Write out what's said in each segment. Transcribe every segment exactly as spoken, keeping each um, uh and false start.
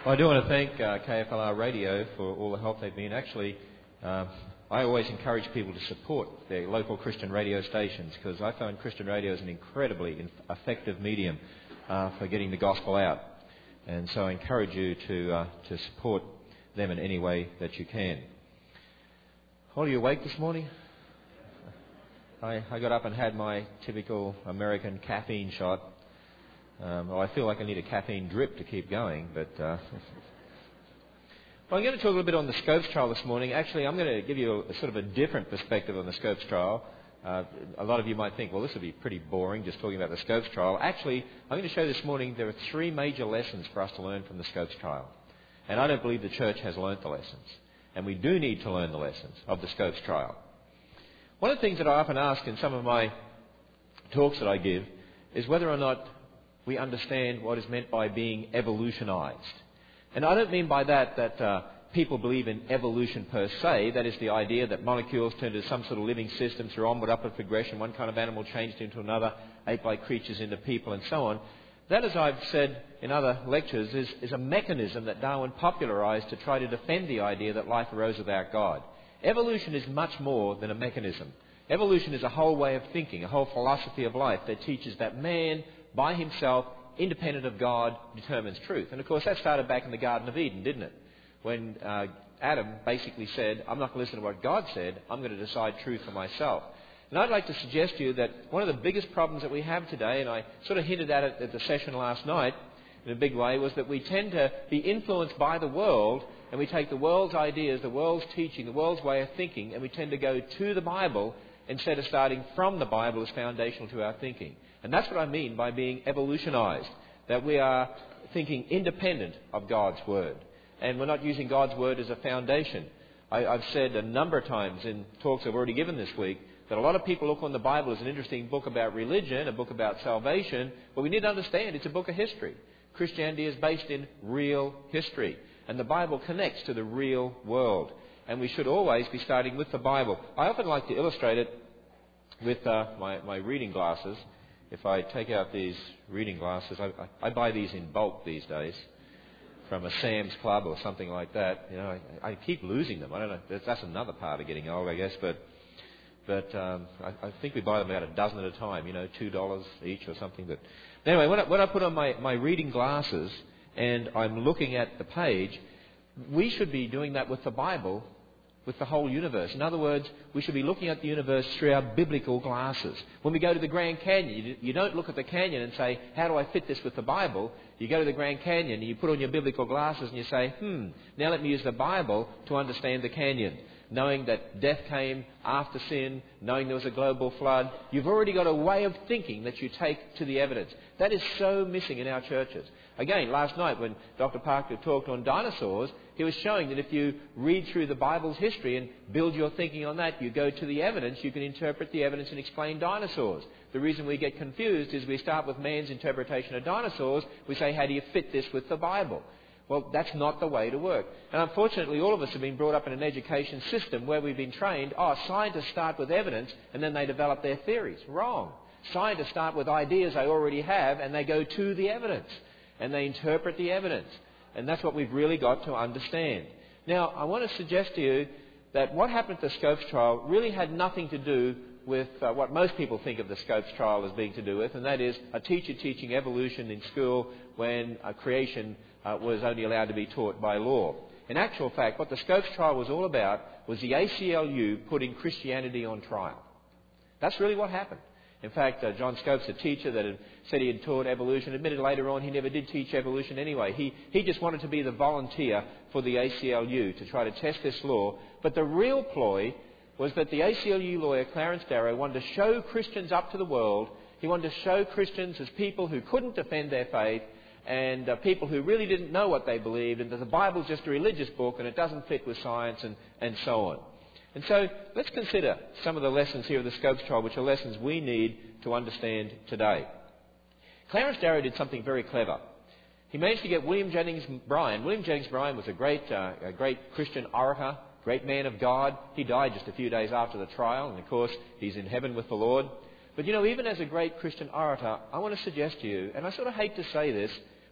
Well, I do want to thank uh, K F L R Radio for all the help they've been. Actually, uh, I always encourage people to support their local Christian radio stations because I find Christian radio is an incredibly in- effective medium uh, for getting the gospel out. And so I encourage you to uh, to support them in any way that you can. Are you awake this morning? I, I got up and had my typical American caffeine shot. Um, well, I feel like I need a caffeine drip to keep going, but uh, well, I'm going to talk a little bit on the Scopes trial this morning. Actually, I'm going to give you a, a sort of a different perspective on the Scopes trial. Uh, a lot of you might think, well, this would be pretty boring, just talking about the Scopes trial. Actually, I'm going to show this morning there are three major lessons for us to learn from the Scopes trial. And I don't believe the church has learnt the lessons. And we do need to learn the lessons of the Scopes trial. One of the things that I often ask in some of my talks that I give is whether or not we understand what is meant by being evolutionized. And I don't mean by that that uh, people believe in evolution per se. That is the idea that molecules turn into some sort of living system through onward upward progression. One kind of animal changed into another, ape-like creatures into people and so on. That, as I've said in other lectures, is, is a mechanism that Darwin popularized to try to defend the idea that life arose without God. Evolution is much more than a mechanism. Evolution is a whole way of thinking, a whole philosophy of life that teaches that man, by himself, independent of God, determines truth. And of course that started back in the Garden of Eden, didn't it? When uh, Adam basically said, I'm not going to listen to what God said, I'm going to decide truth for myself. And I'd like to suggest to you that one of the biggest problems that we have today, and I sort of hinted at it at the session last night in a big way, was that we tend to be influenced by the world, and we take the world's ideas, the world's teaching, the world's way of thinking, and we tend to go to the Bible instead of starting from the Bible as foundational to our thinking. And that's what I mean by being evolutionized, that we are thinking independent of God's Word. And we're not using God's Word as a foundation. I, I've said a number of times in talks I've already given this week that a lot of people look on the Bible as an interesting book about religion, a book about salvation, but we need to understand it's a book of history. Christianity is based in real history, and the Bible connects to the real world. And we should always be starting with the Bible. I often like to illustrate it with uh, my, my reading glasses. If I take out these reading glasses, I, I, I buy these in bulk these days from a Sam's Club or something like that. You know, I, I keep losing them. I don't know. That's, that's another part of getting old, I guess. But but um, I, I think we buy them about a dozen at a time. You know, two dollars each or something. But anyway, when I, when I put on my, my reading glasses and I'm looking at the page, we should be doing that with the Bible, with the whole universe. In other words, we should be looking at the universe through our biblical glasses. When we go to the Grand Canyon, you don't look at the canyon and say, how do I fit this with the Bible? You go to the Grand Canyon and you put on your biblical glasses and you say, hmm, now let me use the Bible to understand the canyon. Knowing that death came after sin, knowing there was a global flood, you've already got a way of thinking that you take to the evidence. That is so missing in our churches. Again, last night when Doctor Parker talked on dinosaurs, he was showing that if you read through the Bible's history and build your thinking on that, you go to the evidence, you can interpret the evidence and explain dinosaurs. The reason we get confused is we start with man's interpretation of dinosaurs. We say, how do you fit this with the Bible? Well, that's not the way to work. And unfortunately, all of us have been brought up in an education system where we've been trained, oh, scientists start with evidence and then they develop their theories. Wrong. Scientists start with ideas they already have and they go to the evidence and they interpret the evidence. And that's what we've really got to understand. Now, I want to suggest to you that what happened at the Scopes trial really had nothing to do with uh, what most people think of the Scopes trial as being to do with, and that is a teacher teaching evolution in school when uh, creation uh, was only allowed to be taught by law. In actual fact, what the Scopes trial was all about was the A C L U putting Christianity on trial. That's really what happened. In fact, uh, John Scopes, a teacher that had said he had taught evolution, admitted later on he never did teach evolution anyway. He, he just wanted to be the volunteer for the A C L U to try to test this law. But the real ploy was that the A C L U lawyer, Clarence Darrow, wanted to show Christians up to the world. He wanted to show Christians as people who couldn't defend their faith and uh, people who really didn't know what they believed, and that the Bible's just a religious book and it doesn't fit with science and, and so on. And so let's consider some of the lessons here of the Scopes trial, which are lessons we need to understand today. Clarence Darrow did something very clever. He managed to get William Jennings Bryan. William Jennings Bryan was a great, uh, a great Christian orator, great man of God. He died just a few days after the trial, and of course he's in heaven with the Lord. But you know, even as a great Christian orator, I want to suggest to you, and I sort of hate to say this,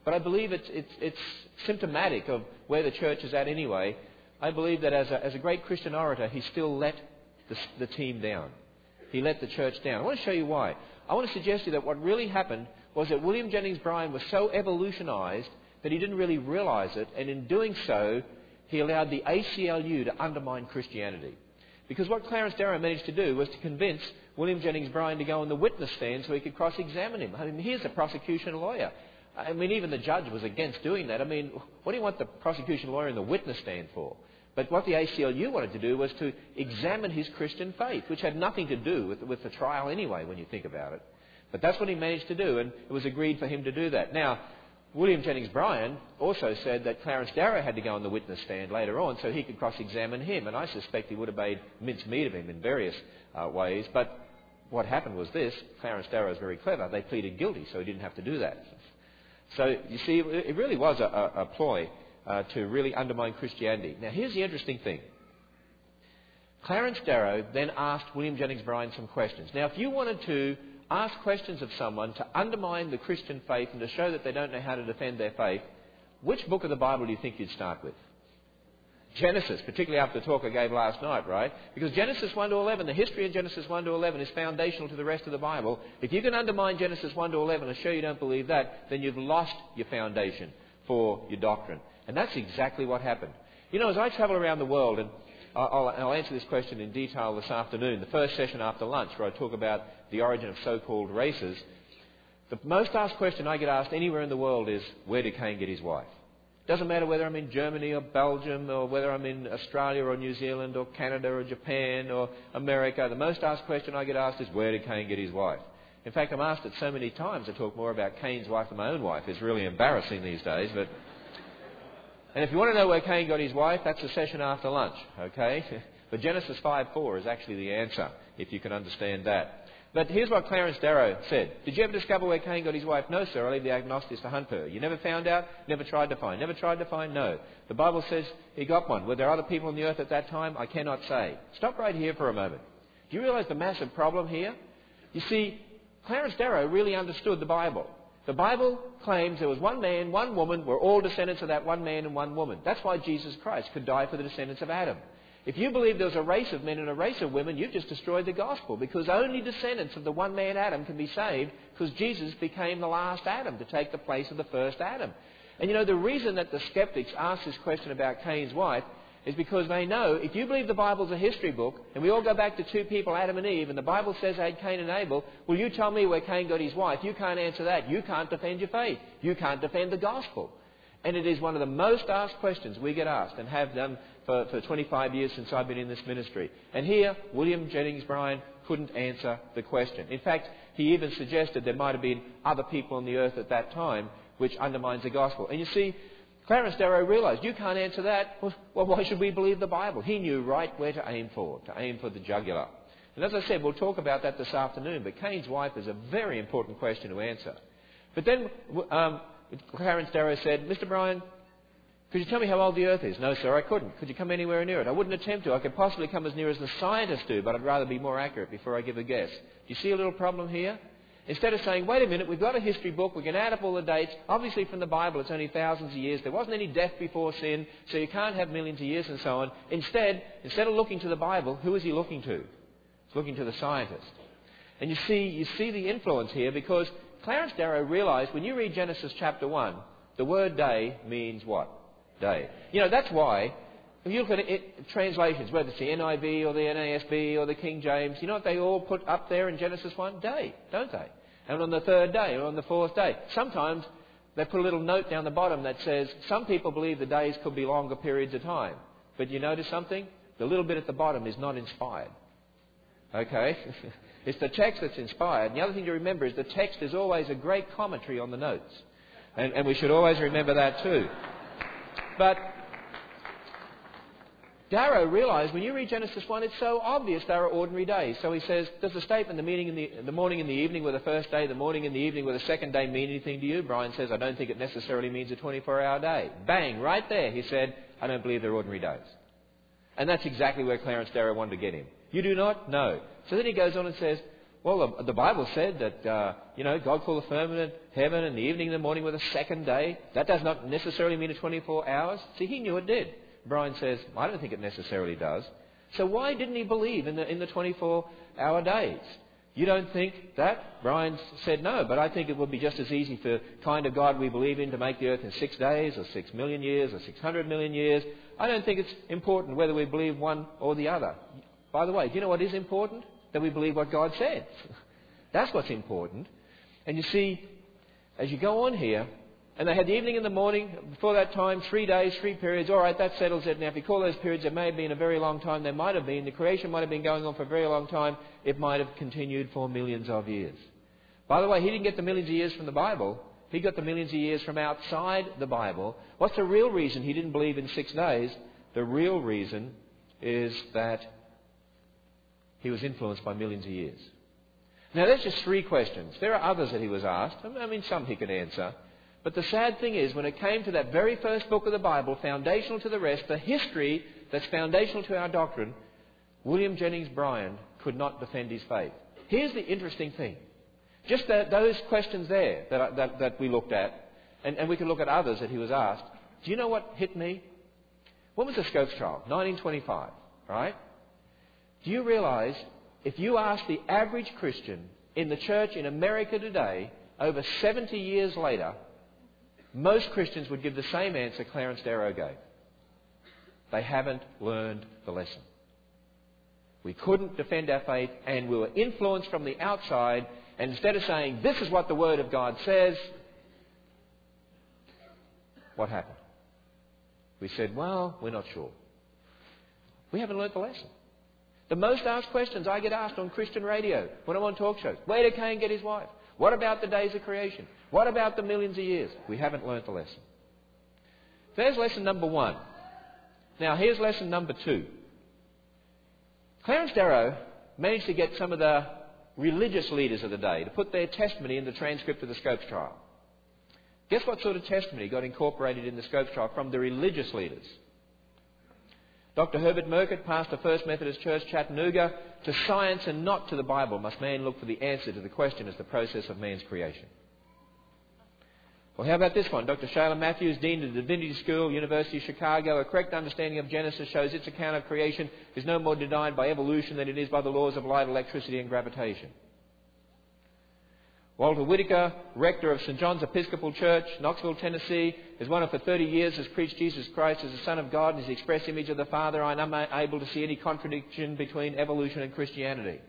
but I believe it's, it's, it's symptomatic of where the church is at anyway. I believe that as a, as a great Christian orator, he still let the, the team down. He let the church down. I want to show you why. I want to suggest to you that what really happened was that William Jennings Bryan was so evolutionized that he didn't really realize it, and in doing so, he allowed the A C L U to undermine Christianity. Because what Clarence Darrow managed to do was to convince William Jennings Bryan to go on the witness stand so he could cross-examine him. I mean, here's a prosecution lawyer. I mean, even the judge was against doing that. I mean, what do you want the prosecution lawyer in the witness stand for? But what the A C L U wanted to do was to examine his Christian faith, which had nothing to do with, with the trial anyway, when you think about it. But that's what he managed to do, and it was agreed for him to do that. Now, William Jennings Bryan also said that Clarence Darrow had to go on the witness stand later on so he could cross-examine him, and I suspect he would have made mincemeat of him in various uh, ways. But what happened was this: Clarence Darrow is very clever. They pleaded guilty, so he didn't have to do that. So, you see, it really was a, a, a ploy uh, to really undermine Christianity. Now, here's the interesting thing. Clarence Darrow then asked William Jennings Bryan some questions. Now, if you wanted to ask questions of someone to undermine the Christian faith and to show that they don't know how to defend their faith, which book of the Bible do you think you'd start with? Genesis, particularly after the talk I gave last night, right? Because Genesis one to eleven, the history of Genesis one to eleven is foundational to the rest of the Bible. If you can undermine Genesis one to eleven and show you don't believe that, then you've lost your foundation for your doctrine. And that's exactly what happened. You know, as I travel around the world, and I'll, I'll answer this question in detail this afternoon, the first session after lunch, where I talk about the origin of so-called races, the most asked question I get asked anywhere in the world is, where did Cain get his wife? Doesn't matter whether I'm in Germany or Belgium, or whether I'm in Australia or New Zealand or Canada or Japan or America. The most asked question I get asked is, where did Cain get his wife? In fact, I'm asked it so many times I talk more about Cain's wife than my own wife. It's really embarrassing these days. But and if you want to know where Cain got his wife, that's a session after lunch, okay? But Genesis five four is actually the answer, if you can understand that. But here's what Clarence Darrow said. Did you ever discover where Cain got his wife? No, sir. I leave the agnostics to hunt her. You never found out? Never tried to find. Never tried to find? No. The Bible says he got one. Were there other people on the earth at that time? I cannot say. Stop right here for a moment. Do you realize the massive problem here? You see, Clarence Darrow really understood the Bible. The Bible claims there was one man, one woman. We're all descendants of that one man and one woman. That's why Jesus Christ could die for the descendants of Adam. If you believe there was a race of men and a race of women, you've just destroyed the gospel, because only descendants of the one man Adam can be saved, because Jesus became the last Adam to take the place of the first Adam. And you know, the reason that the skeptics ask this question about Cain's wife is because they know if you believe the Bible's a history book, and we all go back to two people, Adam and Eve, and the Bible says they had Cain and Abel, well, you tell me where Cain got his wife. You can't answer that. You can't defend your faith. You can't defend the gospel. And it is one of the most asked questions we get asked, and have done for, for twenty-five years since I've been in this ministry. And here, William Jennings Bryan couldn't answer the question. In fact, he even suggested there might have been other people on the earth at that time, which undermines the gospel. And you see, Clarence Darrow realised, you can't answer that. Well, why should we believe the Bible? He knew right where to aim for, to aim for the jugular. And as I said, we'll talk about that this afternoon, but Cain's wife is a very important question to answer. But then um, Clarence Darrow said, Mister Bryan, could you tell me how old the earth is? No, sir, I couldn't. Could you come anywhere near it? I wouldn't attempt to. I could possibly come as near as the scientists do, but I'd rather be more accurate before I give a guess. Do you see a little problem here? Instead of saying, wait a minute, we've got a history book, we can add up all the dates. Obviously from the Bible it's only thousands of years. There wasn't any death before sin, so you can't have millions of years and so on. Instead, instead of looking to the Bible, who is he looking to? He's looking to the scientist. And you see, you see the influence here, because Clarence Darrow realised when you read Genesis chapter one, the word day means what? Day. You know, that's why, if you look at it, translations, whether it's the N I V or the N A S B or the King James, you know what they all put up there in Genesis one? Day, don't they? And on the third day or on the fourth day. Sometimes they put a little note down the bottom that says, some people believe the days could be longer periods of time. But you notice something? The little bit at the bottom is not inspired. Okay? It's the text that's inspired. And the other thing to remember is the text is always a great commentary on the notes. And, and we should always remember that too. But Darrow realised when you read Genesis one, it's so obvious they are ordinary days. So he says, does the statement, the, meaning in the, the morning and the evening were the first day, the morning and the evening were the second day, mean anything to you? Bryan says, I don't think it necessarily means a twenty-four hour day. Bang, right there, he said, I don't believe they're ordinary days. And that's exactly where Clarence Darrow wanted to get him. You do not? No. So then he goes on and says, well, the, the Bible said that, uh, you know, God called the firmament heaven and the evening and the morning were the second day. That does not necessarily mean a twenty-four hours. See, he knew it did. Brian says, I don't think it necessarily does. So why didn't he believe in the, in the twenty-four hour days? You don't think that? Brian said no, but I think it would be just as easy for the kind of God we believe in to make the earth in six days or six million years or six hundred million years. I don't think it's important whether we believe one or the other. By the way, do you know what is important? That we believe what God said. That's what's important. And you see, as you go on here, and they had the evening and the morning, before that time, three days, three periods. All right, that settles it. Now, if you call those periods, it may have been a very long time. There might have been. The creation might have been going on for a very long time. It might have continued for millions of years. By the way, he didn't get the millions of years from the Bible. He got the millions of years from outside the Bible. What's the real reason he didn't believe in six days? The real reason is that he was influenced by millions of years. Now, that's just three questions. There are others that he was asked. I mean, some he could answer. But the sad thing is, when it came to that very first book of the Bible, foundational to the rest, the history that's foundational to our doctrine, William Jennings Bryan could not defend his faith. Here's the interesting thing. Just that, those questions there that, that, that we looked at, and, and we can look at others that he was asked. Do you know what hit me? When was the Scopes trial? nineteen twenty-five, right? Do you realize, if you ask the average Christian in the church in America today, over seventy years later, most Christians would give the same answer Clarence Darrow gave. They haven't learned the lesson. We couldn't defend our faith, and we were influenced from the outside, and instead of saying, this is what the Word of God says, what happened? We said, well, we're not sure. We haven't learnt the lesson. The most asked questions I get asked on Christian radio when I'm on talk shows. Where did Cain get his wife? What about the days of creation? What about the millions of years? We haven't learnt the lesson. There's lesson number one. Now, here's lesson number two. Clarence Darrow managed to get some of the religious leaders of the day to put their testimony in the transcript of the Scopes trial. Guess what sort of testimony got incorporated in the Scopes trial from the religious leaders? Doctor Herbert Merkert, pastor First Methodist Church, Chattanooga, to science and not to the Bible must man look for the answer to the question as the process of man's creation. Well, how about this one? Doctor Shayla Matthews, Dean of the Divinity School, University of Chicago. A correct understanding of Genesis shows its account of creation is no more denied by evolution than it is by the laws of light, electricity and gravitation. Walter Whitaker, rector of Saint John's Episcopal Church, Knoxville, Tennessee, has one of for thirty years has preached Jesus Christ as the Son of God and is the express image of the Father. I am unable to see any contradiction between evolution and Christianity.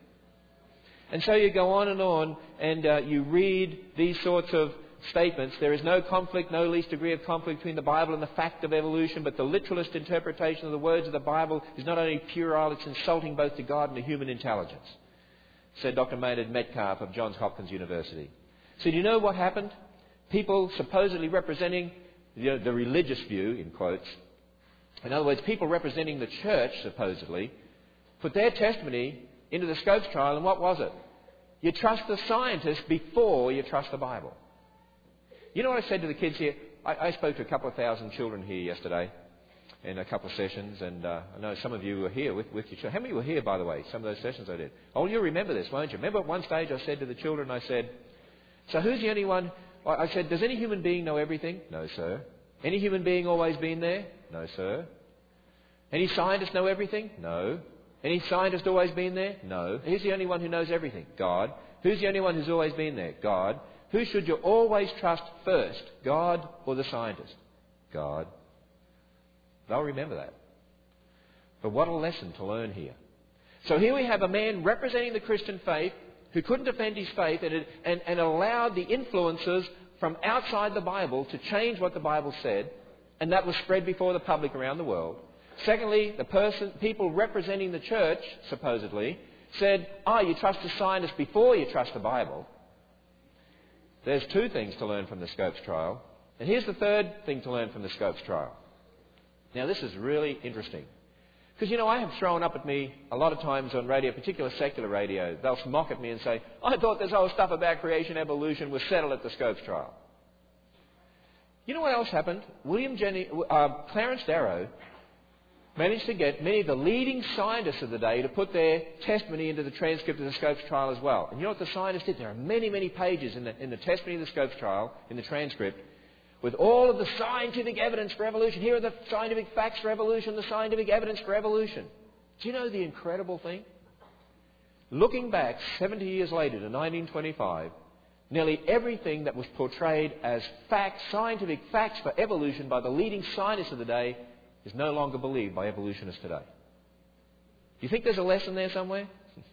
And so you go on and on, and uh, you read these sorts of statements. There is no conflict, no least degree of conflict between the Bible and the fact of evolution, but the literalist interpretation of the words of the Bible is not only puerile, it's insulting both to God and to human intelligence, said Doctor Maynard Metcalf of Johns Hopkins University. So do you know what happened? People supposedly representing the, the religious view, in quotes, in other words, people representing the church, supposedly, put their testimony into the Scopes trial, and what was it? You trust the scientists before you trust the Bible. You know what I said to the kids here? I, I spoke to a couple of thousand children here yesterday in a couple of sessions, and uh, I know some of you were here with, with your children. How many were here, by the way, some of those sessions I did? Oh, you'll remember this, won't you? Remember at one stage I said to the children, I said, so who's the only one? I said, does any human being know everything? No, sir. Any human being always been there? No, sir. Any scientist know everything? No. Any scientist always been there? No. Who's the only one who knows everything? God. Who's the only one who's always been there? God. Who should you always trust first? God or the scientist? God. They'll remember that. But what a lesson to learn here. So here we have a man representing the Christian faith who couldn't defend his faith and, and, and allowed the influences from outside the Bible to change what the Bible said, and that was spread before the public around the world. Secondly, the person, people representing the church, supposedly, said, oh, you trust the scientists before you trust the Bible. There's two things to learn from the Scopes trial. And here's the third thing to learn from the Scopes trial. Now, this is really interesting. Because, you know, I have thrown up at me a lot of times on radio, particularly secular radio. They'll mock at me and say, I thought this whole stuff about creation evolution was settled at the Scopes trial. You know what else happened? William Jenny, uh, Clarence Darrow managed to get many of the leading scientists of the day to put their testimony into the transcript of the Scopes trial as well. And you know what the scientists did? There are many, many pages in the, in the testimony of the Scopes trial, in the transcript, with all of the scientific evidence for evolution. Here are the scientific facts for evolution, the scientific evidence for evolution. Do you know the incredible thing? Looking back seventy years later to nineteen twenty-five, nearly everything that was portrayed as facts, scientific facts for evolution by the leading scientists of the day is no longer believed by evolutionists today. Do you think there's a lesson there somewhere?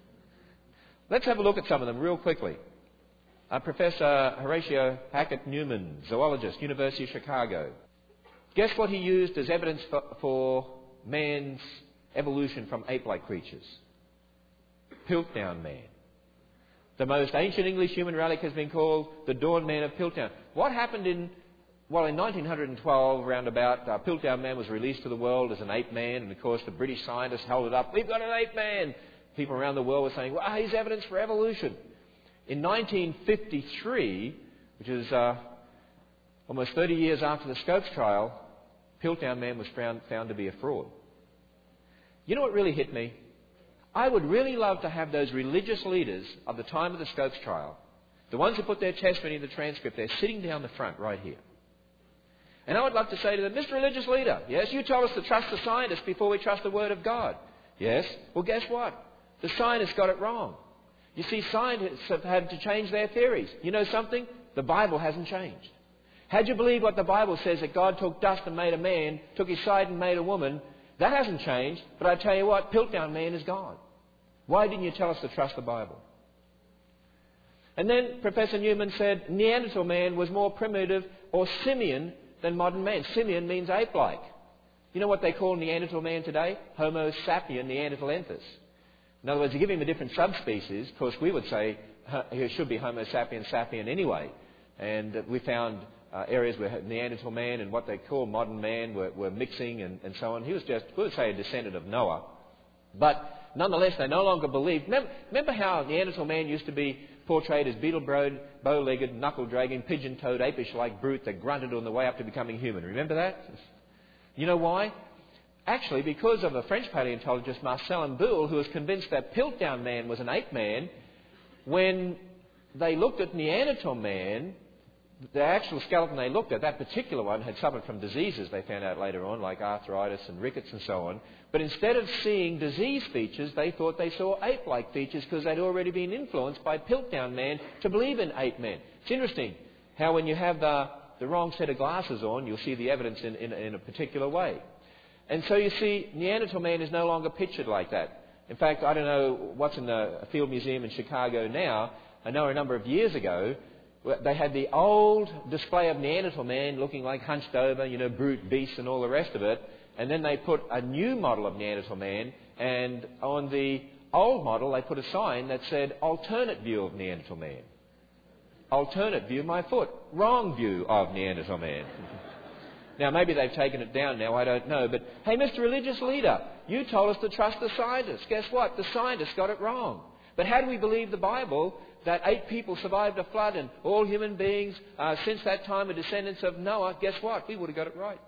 Let's have a look at some of them real quickly. Uh, Professor Horatio Hackett Newman, zoologist, University of Chicago. Guess what he used as evidence for, for man's evolution from ape-like creatures? Piltdown Man. The most ancient English human relic has been called the Dawn Man of Piltdown. What happened in, well, in nineteen twelve, roundabout, uh, Piltdown Man was released to the world as an ape man, and of course the British scientists held it up. We've got an ape man! People around the world were saying, well, he's evidence for evolution. In nineteen fifty-three, which is uh, almost thirty years after the Scopes trial, Piltdown Man was found, found to be a fraud. You know what really hit me? I would really love to have those religious leaders of the time of the Scopes trial, the ones who put their testimony in the transcript, they're sitting down the front right here. And I would love to say to them, Mister Religious Leader, yes, you told us to trust the scientists before we trust the Word of God. Yes, well, guess what? The scientists got it wrong. You see, scientists have had to change their theories. You know something? The Bible hasn't changed. Had you believed what the Bible says, that God took dust and made a man, took his side and made a woman, that hasn't changed. But I tell you what, Piltdown Man is gone. Why didn't you tell us to trust the Bible? And then Professor Newman said Neanderthal man was more primitive or simian than modern man. Simian means ape-like. You know what they call Neanderthal man today? Homo sapien neanderthalensis. In other words, you give him a different subspecies. Of course, we would say he should be Homo sapiens sapien anyway. And uh, we found uh, areas where Neanderthal man and what they call modern man were, were mixing and, and so on. He was just, we would say, a descendant of Noah. But nonetheless, they no longer believed. Remember, remember how Neanderthal man used to be portrayed as beetle-browed, bow-legged, knuckle-dragging, pigeon-toed, apish-like brute that grunted on the way up to becoming human. Remember that? You know why? Actually, because of a French paleontologist, Marcellin Boule, who was convinced that Piltdown Man was an ape man, when they looked at Neanderthal man, the actual skeleton they looked at, that particular one, had suffered from diseases they found out later on, like arthritis and rickets and so on. But instead of seeing disease features, they thought they saw ape-like features because they'd already been influenced by Piltdown Man to believe in ape men. It's interesting how when you have the, the wrong set of glasses on, you'll see the evidence in, in, in a particular way. And so you see, Neanderthal man is no longer pictured like that. In fact, I don't know what's in the Field Museum in Chicago now. I know a number of years ago, they had the old display of Neanderthal man looking like hunched over, you know, brute beast and all the rest of it. And then they put a new model of Neanderthal man, and on the old model they put a sign that said, alternate view of Neanderthal man. Alternate view, my foot. Wrong view of Neanderthal man. Now, maybe they've taken it down now, I don't know. But, hey, Mister Religious Leader, you told us to trust the scientists. Guess what? The scientists got it wrong. But had we believed the Bible, that eight people survived a flood and all human beings uh, since that time are descendants of Noah, guess what? We would have got it right.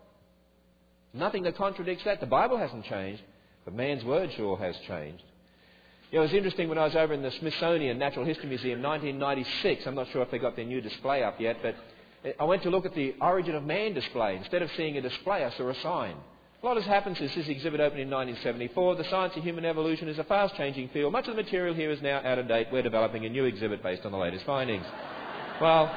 Nothing that contradicts that. The Bible hasn't changed, but man's word sure has changed. You know, it was interesting when I was over in the Smithsonian Natural History Museum in nineteen ninety-six. I'm not sure if they got their new display up yet, but I went to look at the Origin of Man display. Instead of seeing a display, I saw a sign. A lot has happened since this exhibit opened in nineteen seventy-four. The science of human evolution is a fast-changing field. Much of the material here is now out of date. We're developing a new exhibit based on the latest findings. Well,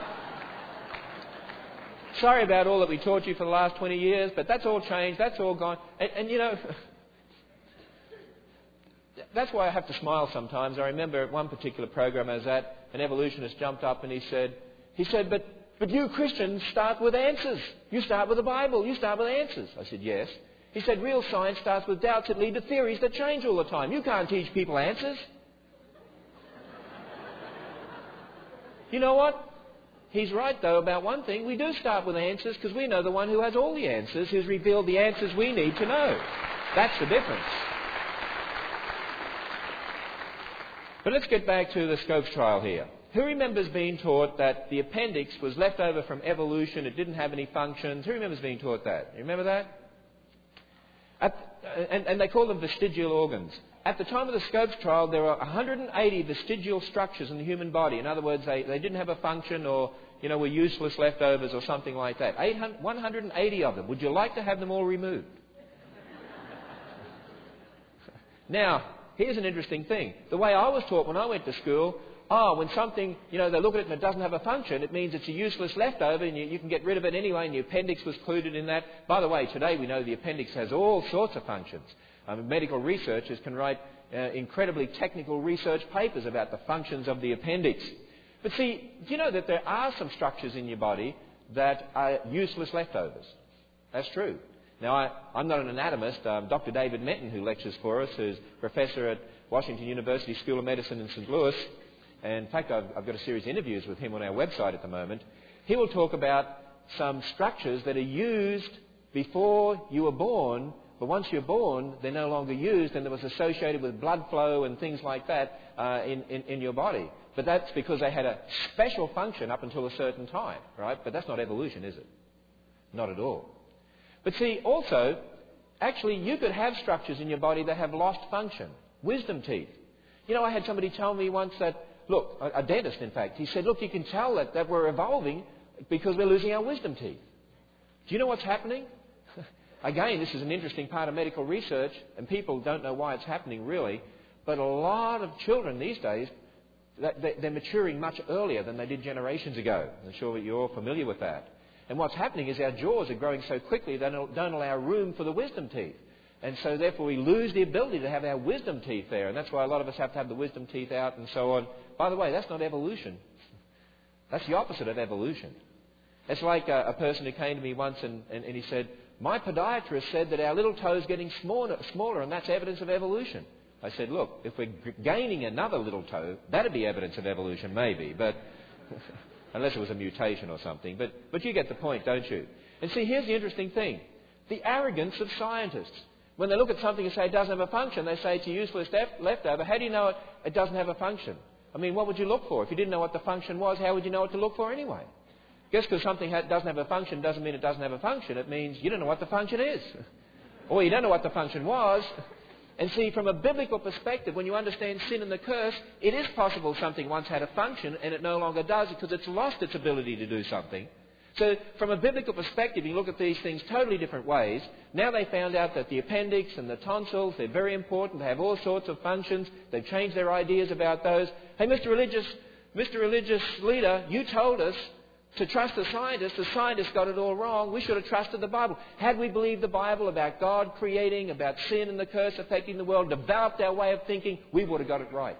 sorry about all that we taught you for the last twenty years, but that's all changed. That's all gone. And, and you know, that's why I have to smile sometimes. I remember at one particular program I was at, an evolutionist jumped up and he said, he said, but But you Christians start with answers. You start with the Bible. You start with answers. I said, yes. He said, real science starts with doubts that lead to theories that change all the time. You can't teach people answers. You know what? He's right, though, about one thing. We do start with answers because we know the one who has all the answers, who's revealed the answers we need to know. That's the difference. But let's get back to the Scopes trial here. Who remembers being taught that the appendix was left over from evolution, it didn't have any functions? Who remembers being taught that? You remember that? At, and, and they call them vestigial organs. At the time of the Scopes trial, there were one hundred eighty vestigial structures in the human body. In other words, they, they didn't have a function or, you know, were useless leftovers or something like that. one hundred eighty of them. Would you like to have them all removed? Now, here's an interesting thing. The way I was taught when I went to school, oh, when something, you know, they look at it and it doesn't have a function, it means it's a useless leftover and you, you can get rid of it anyway, and the appendix was included in that. By the way, today we know the appendix has all sorts of functions. Um, medical researchers can write uh, incredibly technical research papers about the functions of the appendix. But see, do you know that there are some structures in your body that are useless leftovers? That's true. Now, I, I'm not an anatomist. Um, Doctor David Menton, who lectures for us, who's professor at Washington University School of Medicine in Saint Louis, and in fact, I've, I've got a series of interviews with him on our website at the moment. He will talk about some structures that are used before you were born, but once you're born, they're no longer used, and it was associated with blood flow and things like that uh, in, in, in your body. But that's because they had a special function up until a certain time, right? But that's not evolution, is it? Not at all. But see, also, actually, you could have structures in your body that have lost function. Wisdom teeth. You know, I had somebody tell me once that, look, a, a dentist, in fact, he said, look, you can tell that, that we're evolving because we're losing our wisdom teeth. Do you know what's happening? Again, this is an interesting part of medical research, and people don't know why it's happening, really. But a lot of children these days, they're maturing much earlier than they did generations ago. I'm sure you're all familiar with that. And what's happening is our jaws are growing so quickly they don't allow room for the wisdom teeth. And so therefore we lose the ability to have our wisdom teeth there. And that's why a lot of us have to have the wisdom teeth out and so on. By the way, that's not evolution. That's the opposite of evolution. It's like a, a person who came to me once and, and, and he said, my podiatrist said that our little toe is getting smaller, smaller and that's evidence of evolution. I said, look, if we're gaining another little toe, that'd be evidence of evolution, maybe. But unless it was a mutation or something. But, but you get the point, don't you? And see, here's the interesting thing. The arrogance of scientists. When they look at something and say it doesn't have a function, they say it's a useless left, leftover. How do you know it, it doesn't have a function? I mean, what would you look for? If you didn't know what the function was, how would you know what to look for anyway? Just because something ha- doesn't have a function doesn't mean it doesn't have a function. It means you don't know what the function is. Or you don't know what the function was. And see, from a biblical perspective, when you understand sin and the curse, it is possible something once had a function and it no longer does because it's lost its ability to do something. So from a biblical perspective, you look at these things totally different ways. Now they found out that the appendix and the tonsils, they're very important. They have all sorts of functions. They've changed their ideas about those. Hey, Mister Religious, Mister Religious leader, you told us to trust the scientists. The scientists got it all wrong. We should have trusted the Bible. Had we believed the Bible about God creating, about sin and the curse affecting the world, developed our way of thinking, we would have got it right.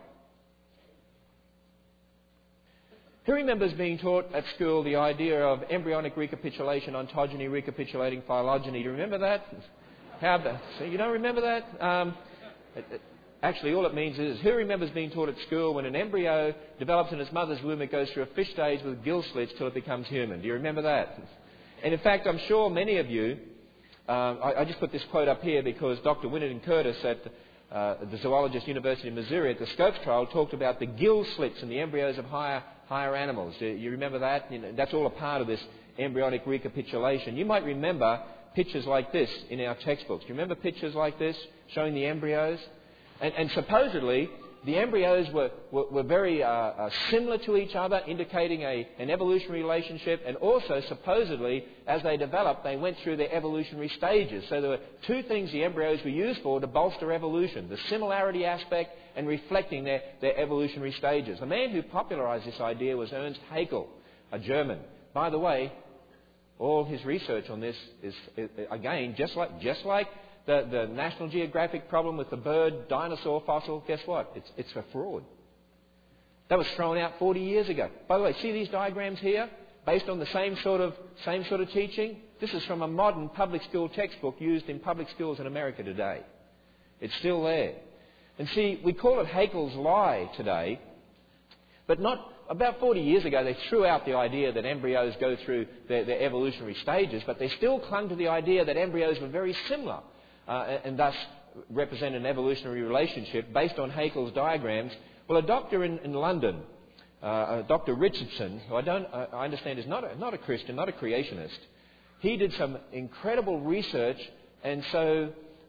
Who remembers being taught at school the idea of embryonic recapitulation, ontogeny, recapitulating phylogeny? Do you remember that? How about, so you don't remember that? Um, it, it, actually, all it means is, who remembers being taught at school when an embryo develops in its mother's womb, it goes through a fish stage with gill slits till it becomes human? Do you remember that? And in fact, I'm sure many of you, um, I, I just put this quote up here because Doctor Winton Curtis at uh, the Zoologist University of Missouri at the Scopes trial talked about the gill slits in the embryos of higher higher animals. Do you remember that? You know, that's all a part of this embryonic recapitulation. You might remember pictures like this in our textbooks. Do you remember pictures like this showing the embryos? And, and supposedly, the embryos were, were, were very uh, uh, similar to each other, indicating a, an evolutionary relationship. And also, supposedly, as they developed, they went through their evolutionary stages. So there were two things the embryos were used for to bolster evolution: the similarity aspect and reflecting their, their evolutionary stages. The man who popularized this idea was Ernst Haeckel, a German. By the way, all his research on this is, is again, just like just like the, the National Geographic problem with the bird dinosaur fossil, guess what? It's, it's a fraud. That was thrown out forty years ago. By the way, see these diagrams here? Based on the same sort of, same sort of teaching? This is from a modern public school textbook used in public schools in America today. It's still there. And see, we call it Haeckel's lie today, but not about forty years ago they threw out the idea that embryos go through their, their evolutionary stages, but they still clung to the idea that embryos were very similar uh, and, and thus represent an evolutionary relationship based on Haeckel's diagrams. Well, a doctor in, in London, uh, Doctor Richardson, who I don't, uh, I understand is not a, not a Christian, not a creationist, he did some incredible research, and so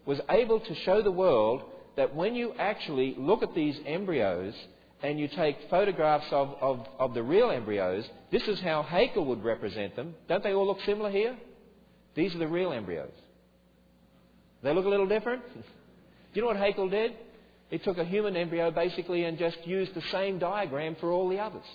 was able to show the world that when you actually look at these embryos and you take photographs of, of, of the real embryos, this is how Haeckel would represent them. Don't they all look similar here? These are the real embryos. They look a little different? Do you know what Haeckel did? He took a human embryo basically and just used the same diagram for all the others.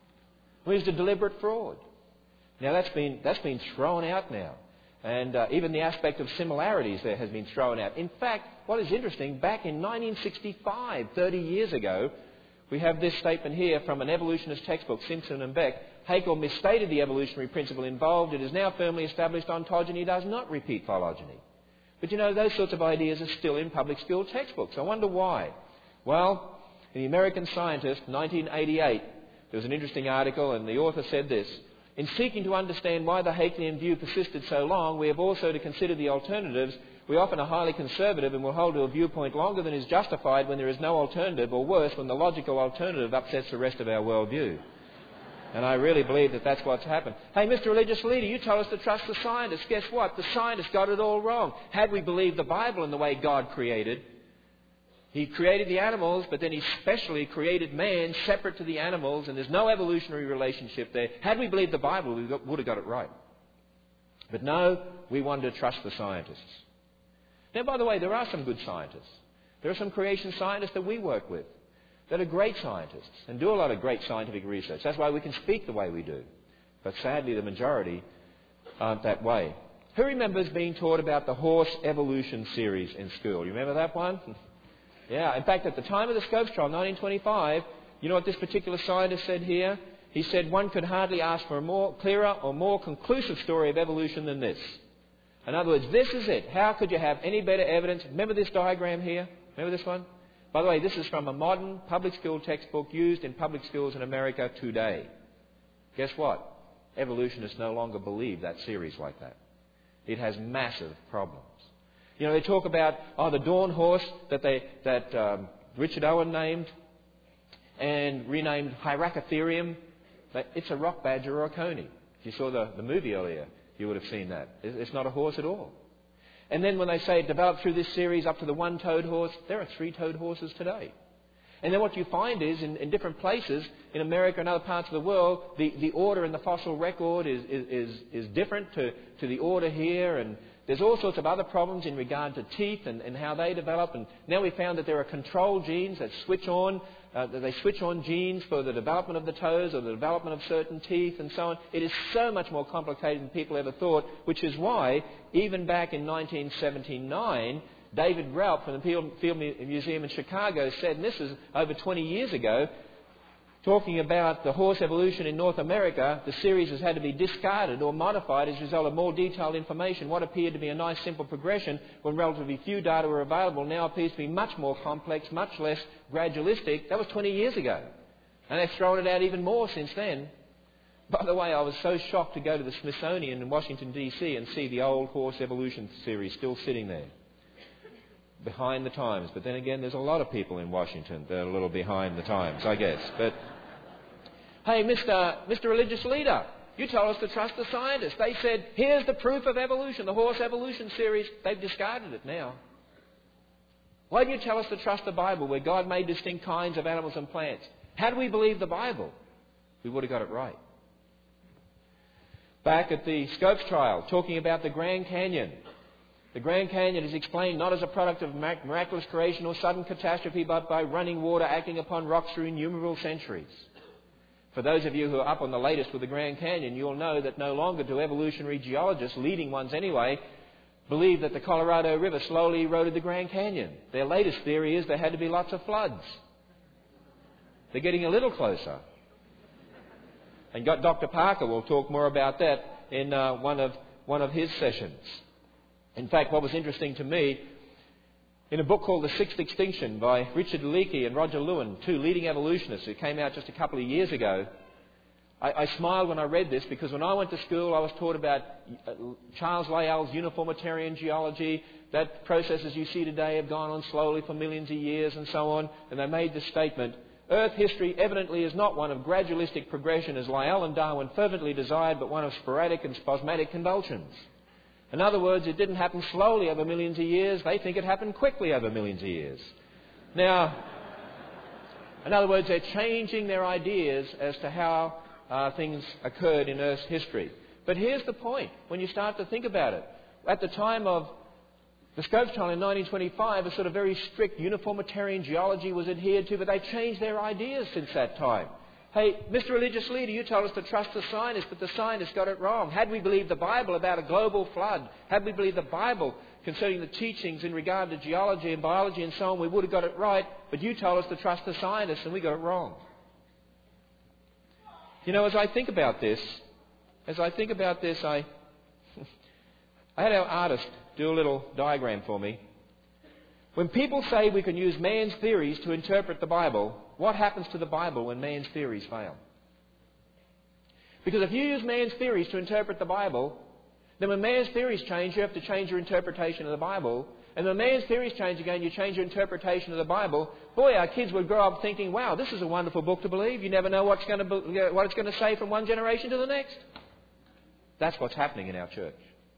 It was a deliberate fraud. Now that's been, that's been thrown out now. And uh, even the aspect of similarities there has been thrown out. In fact, what is interesting, back in nineteen sixty-five, thirty years ago, we have this statement here from an evolutionist textbook, Simpson and Beck. Haeckel misstated the evolutionary principle involved. It is now firmly established ontogeny does not repeat phylogeny. But you know, those sorts of ideas are still in public school textbooks. I wonder why. Well, in the American Scientist, nineteen eighty-eight, there was an interesting article, and the author said this: in seeking to understand why the Haeckelian view persisted so long, we have also to consider the alternatives. We often are highly conservative and will hold to a viewpoint longer than is justified when there is no alternative, or worse, when the logical alternative upsets the rest of our worldview. And I really believe that that's what's happened. Hey, Mister Religious Leader, you told us to trust the scientists. Guess what? The scientists got it all wrong. Had we believed the Bible in the way God created, He created the animals, but then He specially created man separate to the animals, and there's no evolutionary relationship there. Had we believed the Bible, we got, would have got it right. But no, we wanted to trust the scientists. Now, by the way, there are some good scientists. There are some creation scientists that we work with that are great scientists and do a lot of great scientific research. That's why we can speak the way we do. But sadly, the majority aren't that way. Who remembers being taught about the horse evolution series in school? You remember that one? Yeah, in fact, at the time of the Scopes trial, nineteen twenty-five, you know what this particular scientist said here? He said one could hardly ask for a more clearer or more conclusive story of evolution than this. In other words, this is it. How could you have any better evidence? Remember this diagram here? Remember this one? By the way, this is from a modern public school textbook used in public schools in America today. Guess what? Evolutionists no longer believe that series like that. It has massive problems. You know, they talk about, oh, the dawn horse that they that um, Richard Owen named and renamed Hyracotherium. It's a rock badger or a coney. If you saw the, the movie earlier, you would have seen that. It's not a horse at all. And then when they say it developed through this series up to the one-toed horse, there are three-toed horses today. And then what you find is, in, in different places, in America and other parts of the world, the, the order in the fossil record is, is, is, is different to, to the order here. And there's all sorts of other problems in regard to teeth and, and how they develop. And now we found that there are control genes that switch on, uh, that they switch on genes for the development of the toes or the development of certain teeth and so on. It is so much more complicated than people ever thought, which is why, even back in nineteen seventy-nine, David Raup from the Field Museum in Chicago said, and this is over twenty years ago, talking about the horse evolution in North America, the series has had to be discarded or modified as a result of more detailed information. What appeared to be a nice simple progression when relatively few data were available now appears to be much more complex, much less gradualistic. That was twenty years ago. And they've thrown it out even more since then. By the way, I was so shocked to go to the Smithsonian in Washington, D C and see the old horse evolution series still sitting there, behind the times. But then again, there's a lot of people in Washington that are a little behind the times, I guess. But hey, Mister Mister Religious Leader, you told us to trust the scientists. They said, here's the proof of evolution, the horse evolution series. They've discarded it now. Why didn't you tell us to trust the Bible, where God made distinct kinds of animals and plants? Had we believed the Bible, we would have got it right. Back at the Scopes trial, talking about the Grand Canyon. The Grand Canyon is explained not as a product of miraculous creation or sudden catastrophe, but by running water acting upon rocks through innumerable centuries. For those of you who are up on the latest with the Grand Canyon, you'll know that no longer do evolutionary geologists, leading ones anyway, believe that the Colorado River slowly eroded the Grand Canyon. Their latest theory is there had to be lots of floods. They're getting a little closer. And got Doctor Parker will talk more about that in uh, one of one of his sessions. In fact, what was interesting to me, in a book called The Sixth Extinction by Richard Leakey and Roger Lewin, two leading evolutionists who came out just a couple of years ago, I, I smiled when I read this, because when I went to school I was taught about Charles Lyell's uniformitarian geology, that processes you see today have gone on slowly for millions of years and so on, and they made this statement: Earth history evidently is not one of gradualistic progression as Lyell and Darwin fervently desired, but one of sporadic and spasmodic convulsions. In other words, it didn't happen slowly over millions of years. They think it happened quickly over millions of years. Now, in other words, they're changing their ideas as to how uh, things occurred in Earth's history. But here's the point, when you start to think about it. At the time of the Scopes trial in nineteen twenty-five, a sort of very strict uniformitarian geology was adhered to, but they changed their ideas since that time. Hey, Mister Religious Leader, you told us to trust the scientists, but the scientists got it wrong. Had we believed the Bible about a global flood, had we believed the Bible concerning the teachings in regard to geology and biology and so on, we would have got it right, but you told us to trust the scientists and we got it wrong. You know, as I think about this, as I think about this, I, I had our artist do a little diagram for me. When people say we can use man's theories to interpret the Bible, what happens to the Bible when man's theories fail? Because if you use man's theories to interpret the Bible, then when man's theories change, you have to change your interpretation of the Bible. And when man's theories change again, you change your interpretation of the Bible. Boy, our kids would grow up thinking, wow, this is a wonderful book to believe. You never know what's going to, what it's going to say from one generation to the next. That's what's happening in our church.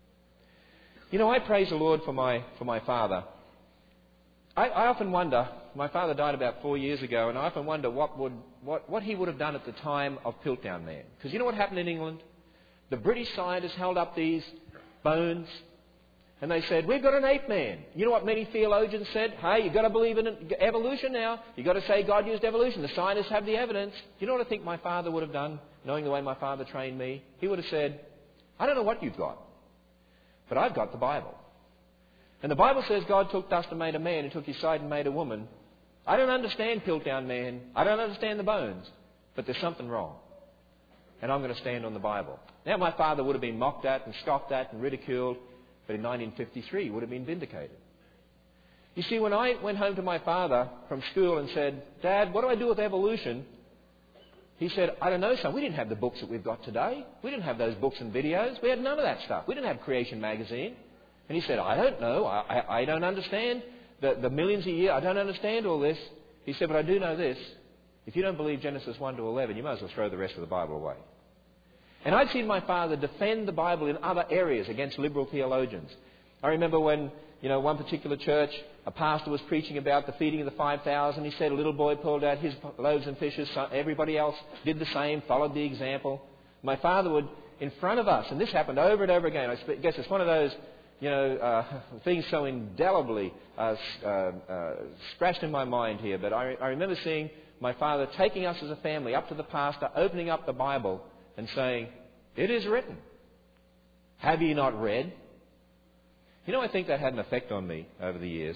You know, I praise the Lord for my, for my father. I, I often wonder, my father died about four years ago, and I often wonder what, would, what, what he would have done at the time of Piltdown Man. Because you know what happened in England? The British scientists held up these bones, and they said, we've got an ape man. You know what many theologians said? Hey, you've got to believe in evolution now. You've got to say God used evolution. The scientists have the evidence. You know what I think my father would have done, knowing the way my father trained me? He would have said, I don't know what you've got, but I've got the Bible. And the Bible says God took dust and made a man and took his side and made a woman. I don't understand Piltdown Man. I don't understand the bones. But there's something wrong. And I'm going to stand on the Bible. Now, my father would have been mocked at and scoffed at and ridiculed. But in nineteen fifty-three, he would have been vindicated. You see, when I went home to my father from school and said, Dad, what do I do with evolution? He said, I don't know, son. We didn't have the books that we've got today. We didn't have those books and videos. We had none of that stuff. We didn't have Creation Magazine. And he said, I don't know. I, I, I don't understand the, the millions a year. I don't understand all this. He said, but I do know this. If you don't believe Genesis one to eleven, you might as well throw the rest of the Bible away. And I'd seen my father defend the Bible in other areas against liberal theologians. I remember when, you know, one particular church, a pastor was preaching about the feeding of the five thousand. He said a little boy pulled out his loaves and fishes. So everybody else did the same, followed the example. My father would, in front of us, and this happened over and over again. I guess it's one of those, you know, uh, things so indelibly uh, uh, uh, scratched in my mind here. But I, I remember seeing my father taking us as a family up to the pastor, opening up the Bible and saying, it is written. Have ye not read? You know, I think that had an effect on me over the years.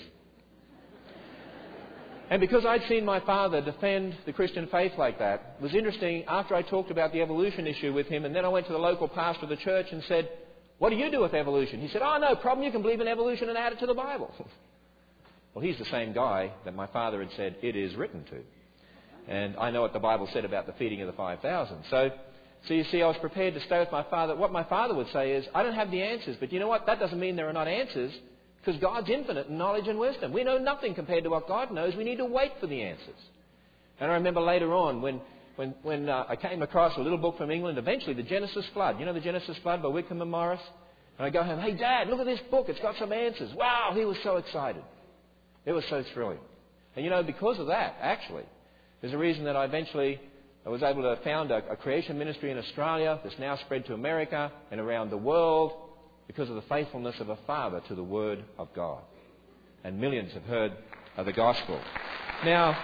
And because I'd seen my father defend the Christian faith like that, it was interesting, after I talked about the evolution issue with him, and then I went to the local pastor of the church and said, what do you do with evolution? He said, oh, no problem, you can believe in evolution and add it to the Bible. Well, he's the same guy that my father had said, it is written to. And I know what the Bible said about the feeding of the five thousand. So, so you see, I was prepared to stay with my father. What my father would say is, I don't have the answers, but you know what? That doesn't mean there are not answers, because God's infinite in knowledge and wisdom. We know nothing compared to what God knows. We need to wait for the answers. And I remember later on when when, when uh, I came across a little book from England, eventually the Genesis Flood. You know the Genesis Flood by Wickham and Morris? And I go home, hey, Dad, look at this book. It's got some answers. Wow, he was so excited. It was so thrilling. And you know, because of that, actually, there's a reason that I eventually I was able to found a, a creation ministry in Australia that's now spread to America and around the world because of the faithfulness of a father to the Word of God. And millions have heard of the gospel. Now,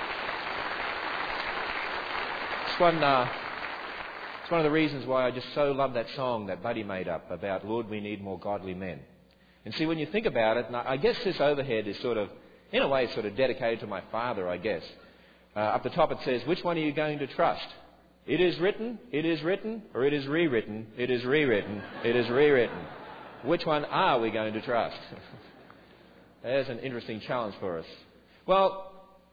it's one, uh, it's one of the reasons why I just so love that song that Buddy made up about, Lord, we need more godly men. And see, when you think about it, and I guess this overhead is sort of, in a way, sort of dedicated to my father, I guess. Uh, up the top it says, which one are you going to trust? It is written, it is written, or it is rewritten, it is rewritten, it is rewritten. Which one are we going to trust? There's an interesting challenge for us. Well,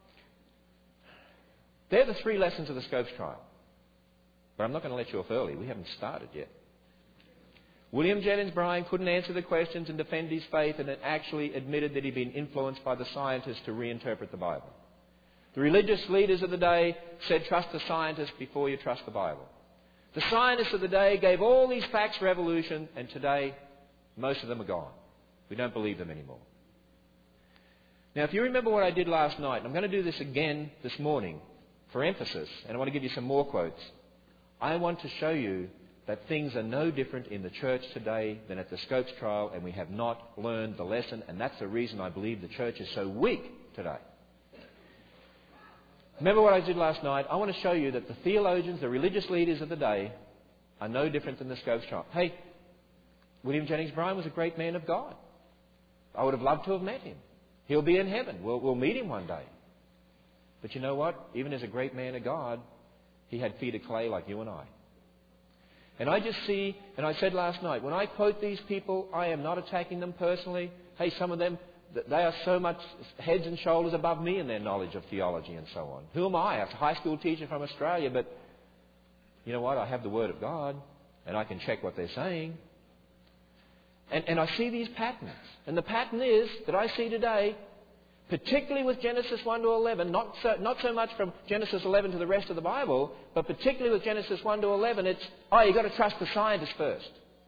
they're the three lessons of the Scopes trial. But I'm not going to let you off early. We haven't started yet. William Jennings Bryan couldn't answer the questions and defend his faith, and had actually admitted that he'd been influenced by the scientists to reinterpret the Bible. The religious leaders of the day said, trust the scientists before you trust the Bible. The scientists of the day gave all these facts for evolution, and today Most of them are gone. We don't believe them anymore. Now, if you remember what I did last night, and I'm going to do this again this morning for emphasis, and I want to give you some more quotes. I want to show you that things are no different in the church today than at the Scopes trial, and we have not learned the lesson, and that's the reason I believe the church is so weak today. Remember what I did last night? I want to show you that the theologians, the religious leaders of the day, are no different than the Scopes trial. Hey, William Jennings Bryan was a great man of God. I would have loved to have met him. He'll be in heaven. We'll, we'll meet him one day. But you know what? Even as a great man of God, he had feet of clay like you and I. And I just see, and I said last night, when I quote these people, I am not attacking them personally. Hey, some of them, they are so much heads and shoulders above me in their knowledge of theology and so on. Who am I? I'm a high school teacher from Australia, but you know what? I have the Word of God, and I can check what they're saying. And, and I see these patterns. And the pattern is that I see today, particularly with Genesis one to eleven, not so, not so much from Genesis eleven to the rest of the Bible, but particularly with Genesis one to eleven, it's, oh, you've got to trust the scientists first.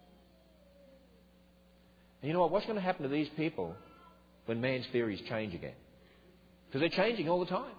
And you know what? What's going to happen to these people when man's theories change again? Because they're changing all the time.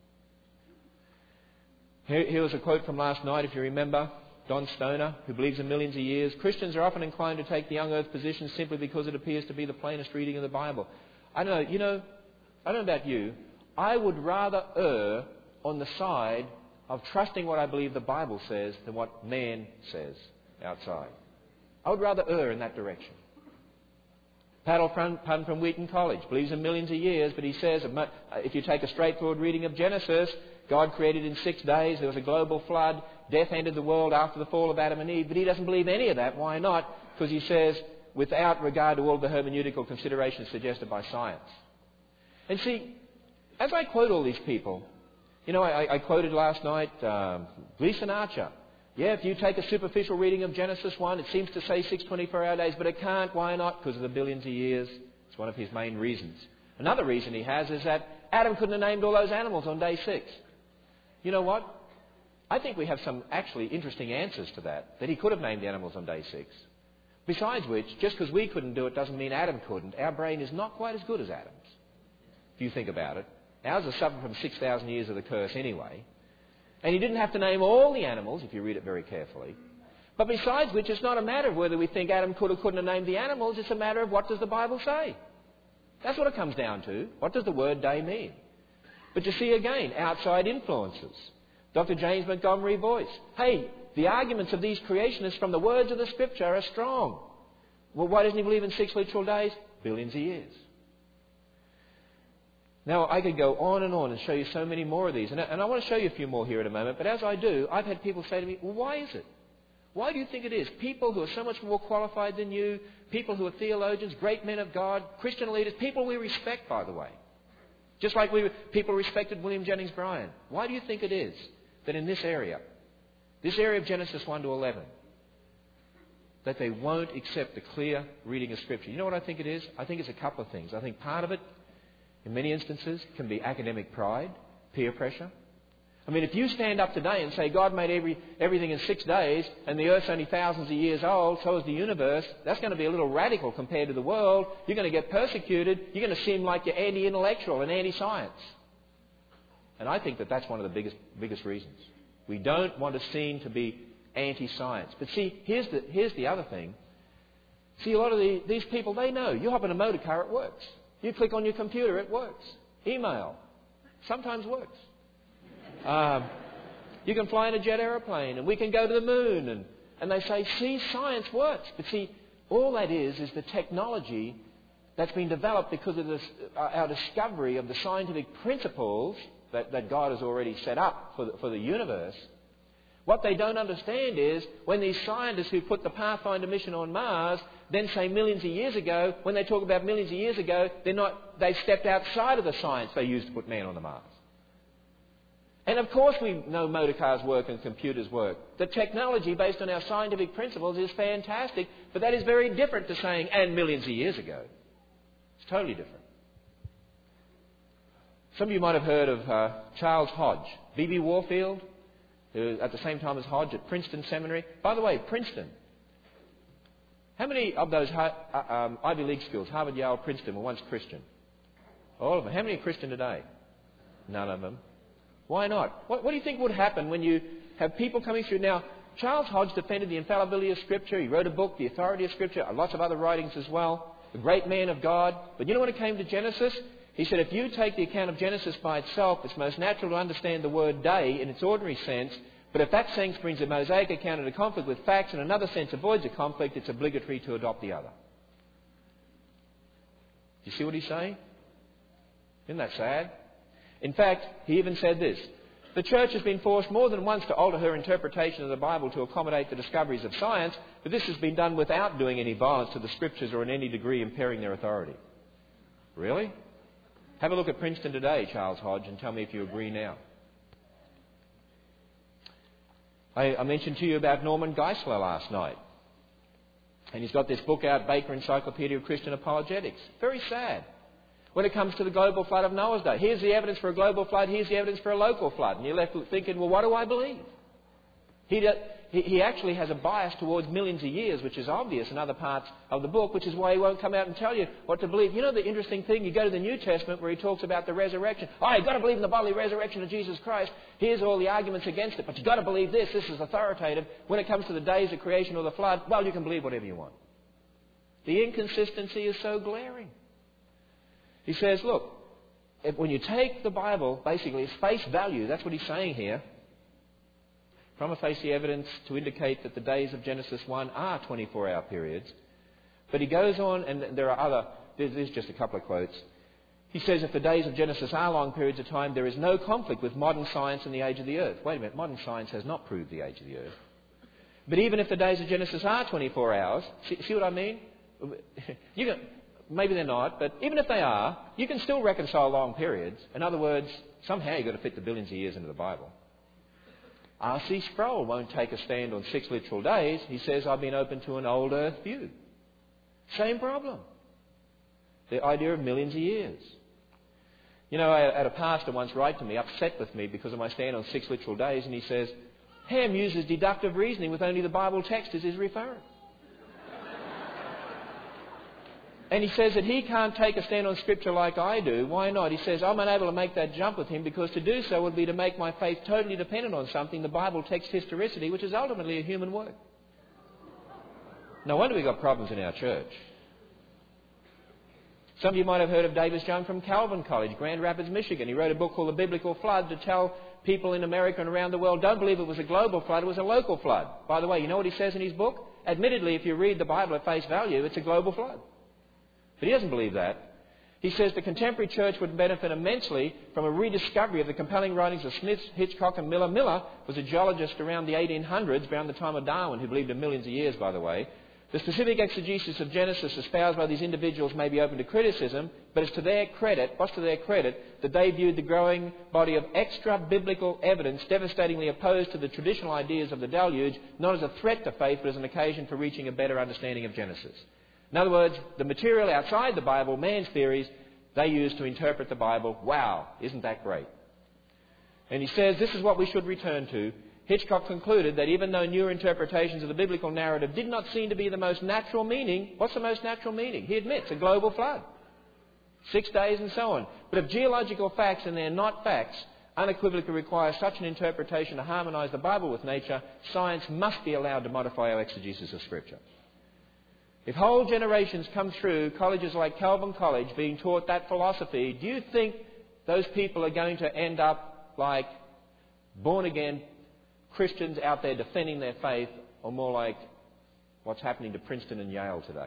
Here, here was a quote from last night, if you remember. Don Stoner, who believes in millions of years. Christians are often inclined to take the young earth position simply because it appears to be the plainest reading of the Bible. I don't know, you know, I don't know about you. I would rather err on the side of trusting what I believe the Bible says than what man says outside. I would rather err in that direction. Paddle Pun from Wheaton College believes in millions of years, but he says if you take a straightforward reading of Genesis, God created in six days, there was a global flood, death entered the world after the fall of Adam and Eve, but he doesn't believe any of that. Why not? Because he says, without regard to all the hermeneutical considerations suggested by science. And see, as I quote all these people, you know, I, I quoted last night um, Gleason Archer. Yeah, if you take a superficial reading of Genesis one, it seems to say six twenty-four hour days, but it can't. Why not? Because of the billions of years. It's one of his main reasons. Another reason he has is that Adam couldn't have named all those animals on day six. You know what? I think we have some actually interesting answers to that, that he could have named the animals on day six. Besides which, just because we couldn't do it doesn't mean Adam couldn't. Our brain is not quite as good as Adam's, if you think about it. Ours has suffered from six thousand years of the curse anyway. And he didn't have to name all the animals, if you read it very carefully. But besides which, it's not a matter of whether we think Adam could or couldn't have named the animals. It's a matter of what does the Bible say. That's what it comes down to. What does the word day mean? But you see again, outside influences. Doctor James Montgomery Boyce. Hey, the arguments of these creationists from the words of the Scripture are strong. Well, why doesn't he believe in six literal days? Billions of years. Now, I could go on and on and show you so many more of these. And I, and I want to show you a few more here in a moment. But as I do, I've had people say to me, well, why is it? Why do you think it is? People who are so much more qualified than you, people who are theologians, great men of God, Christian leaders, people we respect, by the way. Just like we people respected William Jennings Bryan. Why do you think it is that in this area, this area of Genesis one to eleven, that they won't accept the clear reading of Scripture? You know what I think it is? I think it's a couple of things. I think part of it, in many instances, can be academic pride, peer pressure. I mean, if you stand up today and say God made every, everything in six days and the earth's only thousands of years old, so is the universe, that's going to be a little radical compared to the world. You're going to get persecuted. You're going to seem like you're anti-intellectual and anti-science. And I think that that's one of the biggest, biggest reasons. We don't want to seem to be anti-science. But see, here's the, here's the other thing. See, a lot of the, these people, they know. You hop in a motor car, it works. You click on your computer, it works. Email sometimes works. Um, you can fly in a jet aeroplane and we can go to the moon. And, and they say, see, science works. But see, all that is is the technology that's been developed because of this, uh, our discovery of the scientific principles that, that God has already set up for the, for the universe. What they don't understand is when these scientists who put the Pathfinder mission on Mars then say millions of years ago, when they talk about millions of years ago, they're not, they've stepped outside of the science they used to put man on the Mars. And of course we know motor cars work and computers work. The technology based on our scientific principles is fantastic, but that is very different to saying, and millions of years ago. It's totally different. Some of you might have heard of uh, Charles Hodge, B B Warfield, who at the same time as Hodge at Princeton Seminary. By the way, Princeton, How many of those um, Ivy League schools, Harvard, Yale, Princeton, were once Christian? All of them. How many are Christian today? None of them. Why not? What, what do you think would happen when you have people coming through? Now, Charles Hodge defended the infallibility of Scripture. He wrote a book, The Authority of Scripture, lots of other writings as well. A great man of God. But you know when it came to Genesis? He said, if you take the account of Genesis by itself, it's most natural to understand the word day in its ordinary sense. But if that sense brings a Mosaic account into conflict with facts and another sense avoids a conflict, it's obligatory to adopt the other. Do you see what he's saying? Isn't that sad? In fact, he even said this. The church has been forced more than once to alter her interpretation of the Bible to accommodate the discoveries of science, but this has been done without doing any violence to the Scriptures or in any degree impairing their authority. Really? Have a look at Princeton today, Charles Hodge, and tell me if you agree now. I, I mentioned to you about Norman Geisler last night. And he's got this book out, Baker Encyclopedia of Christian Apologetics. Very sad. When it comes to the global flood of Noah's day, here's the evidence for a global flood, here's the evidence for a local flood. And you're left thinking, well, what do I believe? He, do, he, he actually has a bias towards millions of years, which is obvious in other parts of the book, which is why he won't come out and tell you what to believe. You know the interesting thing? You go to the New Testament where he talks about the resurrection. Oh, you've got to believe in the bodily resurrection of Jesus Christ. Here's all the arguments against it. But you've got to believe this. This is authoritative. When it comes to the days of creation or the flood, well, you can believe whatever you want. The inconsistency is so glaring. He says, look, if, when you take the Bible, basically, it's face value. That's what he's saying here. Prima facie evidence to indicate that the days of Genesis one are twenty-four hour periods. But he goes on, and there are other, there's just a couple of quotes. He says, if the days of Genesis are long periods of time, there is no conflict with modern science and the age of the earth. Wait a minute, modern science has not proved the age of the earth. But even if the days of Genesis are twenty-four hours, see, see what I mean? You can, maybe they're not, but even if they are, you can still reconcile long periods. In other words, somehow you've got to fit the billions of years into the Bible. R C Sproul won't take a stand on six literal days. He says, I've been open to an old earth view. Same problem. The idea of millions of years. You know, I had a pastor once write to me, upset with me because of my stand on six literal days, and he says, Ham uses deductive reasoning with only the Bible text as his reference. And he says that he can't take a stand on Scripture like I do. Why not? He says, I'm unable to make that jump with him because to do so would be to make my faith totally dependent on something, the Bible text historicity, which is ultimately a human work. No wonder we've got problems in our church. Some of you might have heard of Davis Young from Calvin College, Grand Rapids, Michigan. He wrote a book called The Biblical Flood to tell people in America and around the world, don't believe it was a global flood, it was a local flood. By the way, you know what he says in his book? Admittedly, if you read the Bible at face value, it's a global flood. But he doesn't believe that. He says the contemporary church would benefit immensely from a rediscovery of the compelling writings of Smith, Hitchcock and Miller. Miller was a geologist around the eighteen hundreds, around the time of Darwin, who believed in millions of years, by the way. The specific exegesis of Genesis espoused by these individuals may be open to criticism, but it's to their credit, what's to their credit, that they viewed the growing body of extra-biblical evidence devastatingly opposed to the traditional ideas of the deluge, not as a threat to faith, but as an occasion for reaching a better understanding of Genesis. In other words, the material outside the Bible, man's theories, they use to interpret the Bible. Wow, isn't that great? And he says this is what we should return to. Hitchcock concluded that even though newer interpretations of the biblical narrative did not seem to be the most natural meaning, what's the most natural meaning? He admits a global flood. Six days and so on. But if geological facts, and they're not facts, unequivocally require such an interpretation to harmonise the Bible with nature, science must be allowed to modify our exegesis of Scripture. If whole generations come through colleges like Calvin College being taught that philosophy, do you think those people are going to end up like born-again Christians out there defending their faith, or more like what's happening to Princeton and Yale today?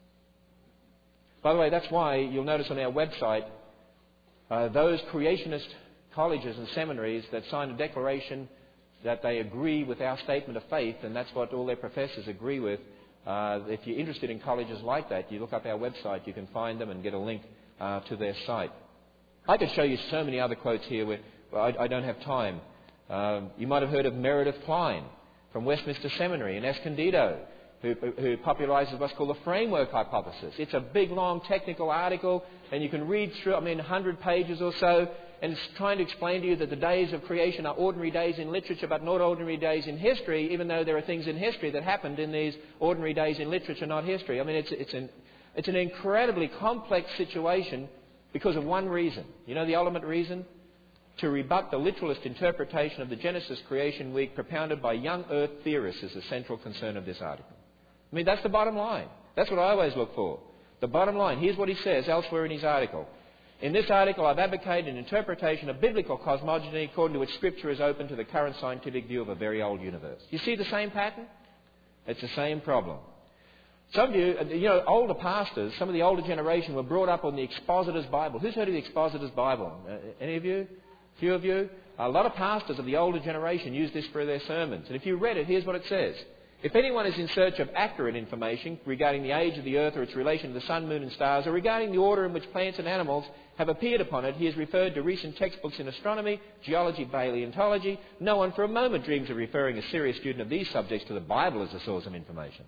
By the way, that's why you'll notice on our website uh, those creationist colleges and seminaries that sign a declaration that they agree with our statement of faith, and that's what all their professors agree with. Uh, if you're interested in colleges like that, you look up our website, you can find them and get a link uh, to their site. I could show you so many other quotes here where I, I don't have time. Um, you might have heard of Meredith Kline from Westminster Seminary and Escondido, who, who popularizes what's called the framework hypothesis. It's a big, long technical article, and you can read through, I mean, one hundred pages or so, and it's trying to explain to you that the days of creation are ordinary days in literature but not ordinary days in history, even though there are things in history that happened in these ordinary days in literature, not history. I mean, it's, it's, an, it's an incredibly complex situation because of one reason. You know the ultimate reason? To rebut the literalist interpretation of the Genesis creation week propounded by young earth theorists is the central concern of this article. I mean, that's the bottom line. That's what I always look for. The bottom line. Here's what he says elsewhere in his article. In this article, I've advocated an interpretation of biblical cosmogony according to which Scripture is open to the current scientific view of a very old universe. You see the same pattern? It's the same problem. Some of you, you know, older pastors, some of the older generation were brought up on the Expositor's Bible. Who's heard of the Expositor's Bible? Uh, any of you? A few of you? A lot of pastors of the older generation use this for their sermons. And if you read it, here's what it says. If anyone is in search of accurate information regarding the age of the earth or its relation to the sun, moon and stars, or regarding the order in which plants and animals have appeared upon it, he has referred to recent textbooks in astronomy, geology, paleontology. No one for a moment dreams of referring a serious student of these subjects to the Bible as a source of information.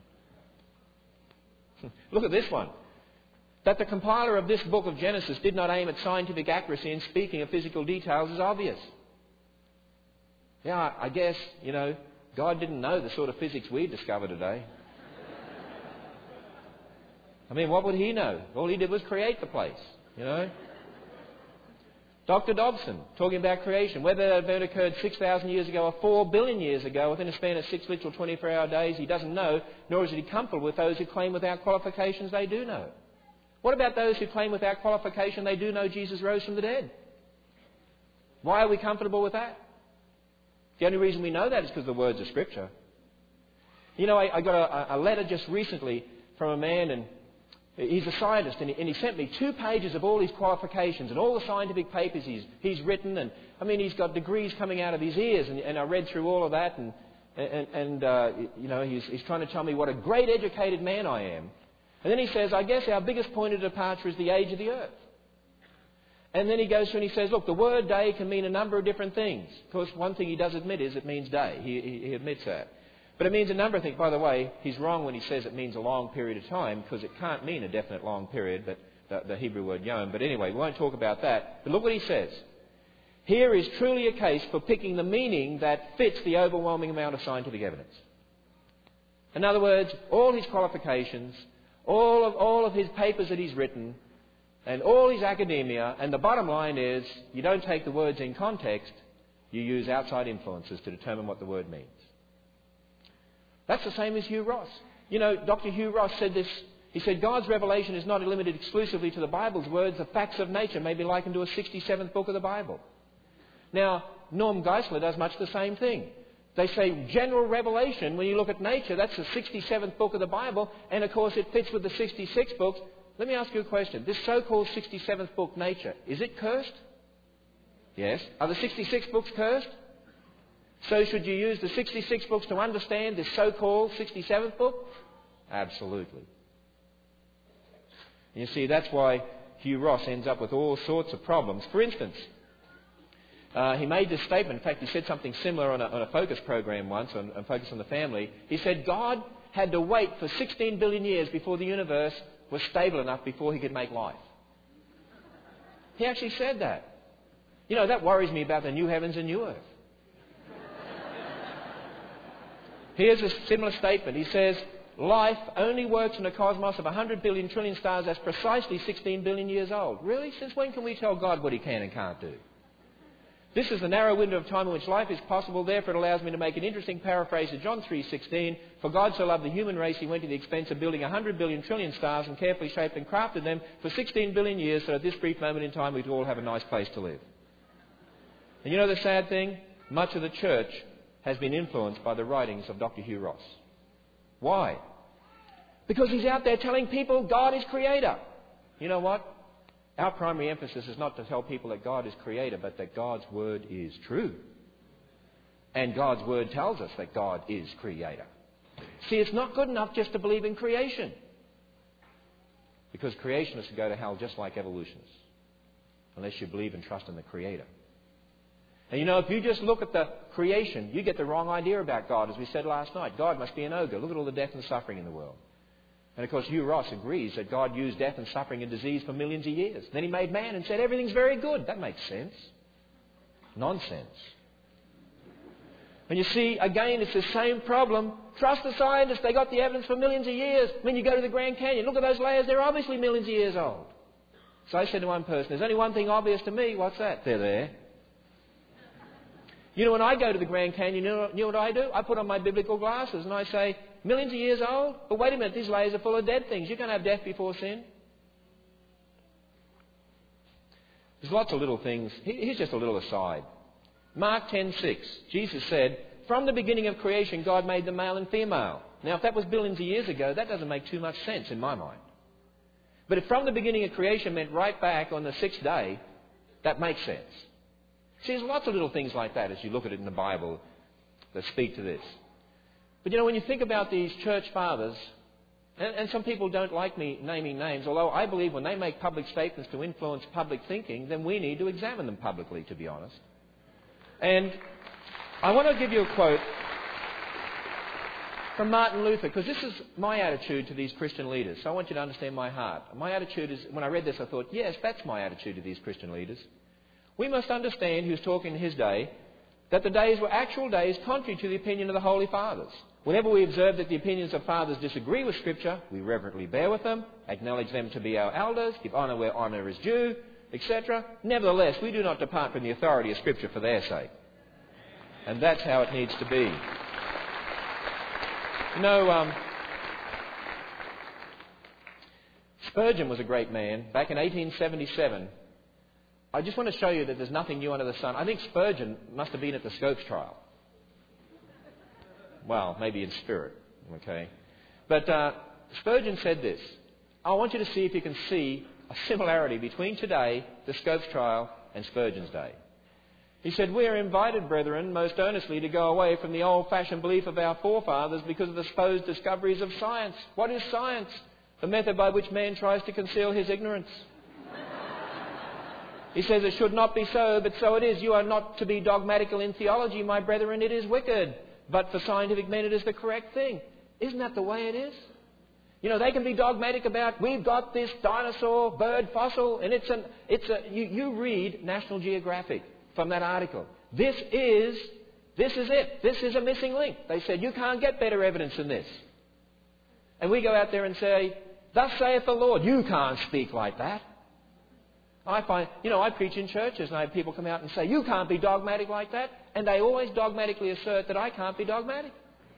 Look at this one. That the compiler of this book of Genesis did not aim at scientific accuracy in speaking of physical details is obvious. Yeah, I guess, you know, God didn't know the sort of physics we discover today. I mean, what would he know? All he did was create the place, you know. Doctor Dobson, talking about creation, whether that event occurred six thousand years ago or four billion years ago, within a span of six literal twenty-four hour days, he doesn't know, nor is he comfortable with those who claim without qualifications they do know. What about those who claim without qualification they do know Jesus rose from the dead? Why are we comfortable with that? The only reason we know that is because the words of Scripture. You know, I, I got a, a letter just recently from a man, and he's a scientist, and he, and he sent me two pages of all his qualifications and all the scientific papers he's, he's written. And I mean, he's got degrees coming out of his ears, and, and I read through all of that, and, and, and uh, you know, he's, he's trying to tell me what a great educated man I am. And then he says, I guess our biggest point of departure is the age of the earth. And then he goes through and he says, look, the word day can mean a number of different things. Of course, one thing he does admit is it means day. He, he, he admits that. But it means a number of things. By the way, he's wrong when he says it means a long period of time, because it can't mean a definite long period, but the, the Hebrew word yom. But anyway, we won't talk about that. But look what he says. Here is truly a case for picking the meaning that fits the overwhelming amount of scientific evidence. In other words, all his qualifications, all of, all of his papers that he's written, and all his academia, and the bottom line is, you don't take the words in context, you use outside influences to determine what the word means. That's the same as Hugh Ross. You know, Doctor Hugh Ross said this. He said, God's revelation is not limited exclusively to the Bible's words. The facts of nature may be likened to a sixty-seventh book of the Bible. Now, Norm Geisler does much the same thing. They say general revelation, when you look at nature, that's the sixty-seventh book of the Bible, and of course it fits with the sixty-six books. Let me ask you a question. This so-called sixty-seventh book, nature, is it cursed? Yes. Are the sixty-six books cursed? So should you use the sixty-six books to understand this so-called sixty-seventh book? Absolutely. You see, that's why Hugh Ross ends up with all sorts of problems. For instance, uh, he made this statement. In fact, he said something similar on a, on a Focus program once, on, on Focus on the Family. He said God had to wait for sixteen billion years before the universe was stable enough before he could make life. He actually said that. You know, that worries me about the new heavens and new earth. Here's a similar statement. He says, life only works in a cosmos of one hundred billion trillion stars that's precisely sixteen billion years old. Really? Since when can we tell God what he can and can't do? This is the narrow window of time in which life is possible. Therefore, it allows me to make an interesting paraphrase of John three sixteen. For God so loved the human race, he went to the expense of building one hundred billion trillion stars and carefully shaped and crafted them for sixteen billion years, so at this brief moment in time we'd all have a nice place to live. And you know the sad thing? Much of the church has been influenced by the writings of Doctor Hugh Ross. Why? Because he's out there telling people God is creator. You know what? Our primary emphasis is not to tell people that God is creator, but that God's word is true. And God's word tells us that God is creator. See, it's not good enough just to believe in creation. Because creationists go to hell just like evolutionists. Unless you believe and trust in the creator. And you know, if you just look at the creation, you get the wrong idea about God, as we said last night. God must be an ogre. Look at all the death and suffering in the world. And of course, Hugh Ross agrees that God used death and suffering and disease for millions of years. Then he made man and said everything's very good. That makes sense. Nonsense. And you see, again, it's the same problem. Trust the scientists. They got the evidence for millions of years. When you go to the Grand Canyon, look at those layers. They're obviously millions of years old. So I said to one person, there's only one thing obvious to me. What's that? They're there. You know, when I go to the Grand Canyon, you know, you know what I do? I put on my biblical glasses and I say, millions of years old? But wait a minute, these layers are full of dead things. You can't have death before sin. There's lots of little things. Here's just a little aside. Mark ten six, Jesus said, from the beginning of creation, God made them male and female. Now, if that was billions of years ago, that doesn't make too much sense in my mind. But if from the beginning of creation meant right back on the sixth day, that makes sense. See, there's lots of little things like that as you look at it in the Bible that speak to this. But you know, when you think about these church fathers, and, and some people don't like me naming names, although I believe when they make public statements to influence public thinking, then we need to examine them publicly, to be honest. And I want to give you a quote from Martin Luther, because this is my attitude to these Christian leaders. So I want you to understand my heart. My attitude is, when I read this, I thought, yes, that's my attitude to these Christian leaders. We must understand, he was talking in his day, that the days were actual days contrary to the opinion of the Holy Fathers. Whenever we observe that the opinions of fathers disagree with Scripture, we reverently bear with them, acknowledge them to be our elders, give honour where honour is due, et cetera. Nevertheless, we do not depart from the authority of Scripture for their sake. And that's how it needs to be. You know, um, Spurgeon was a great man. Back in eighteen seventy-seven, I just want to show you that there's nothing new under the sun. I think Spurgeon must have been at the Scopes trial. Well, maybe in spirit, okay? But uh, Spurgeon said this. I want you to see if you can see a similarity between today, the Scopes trial, and Spurgeon's day. He said, we are invited, brethren, most earnestly to go away from the old-fashioned belief of our forefathers because of the supposed discoveries of science. What is science? The method by which man tries to conceal his ignorance. He says it should not be so, but so it is. You are not to be dogmatical in theology, my brethren, it is wicked. But for scientific men it is the correct thing. Isn't that the way it is? You know, they can be dogmatic about, we've got this dinosaur bird fossil, and it's an, it's a, you, you read National Geographic from that article. This is, this is it. This is a missing link. They said, you can't get better evidence than this. And we go out there and say, thus saith the Lord. You can't speak like that. I find, you know, I preach in churches and I have people come out and say, you can't be dogmatic like that. And they always dogmatically assert that I can't be dogmatic.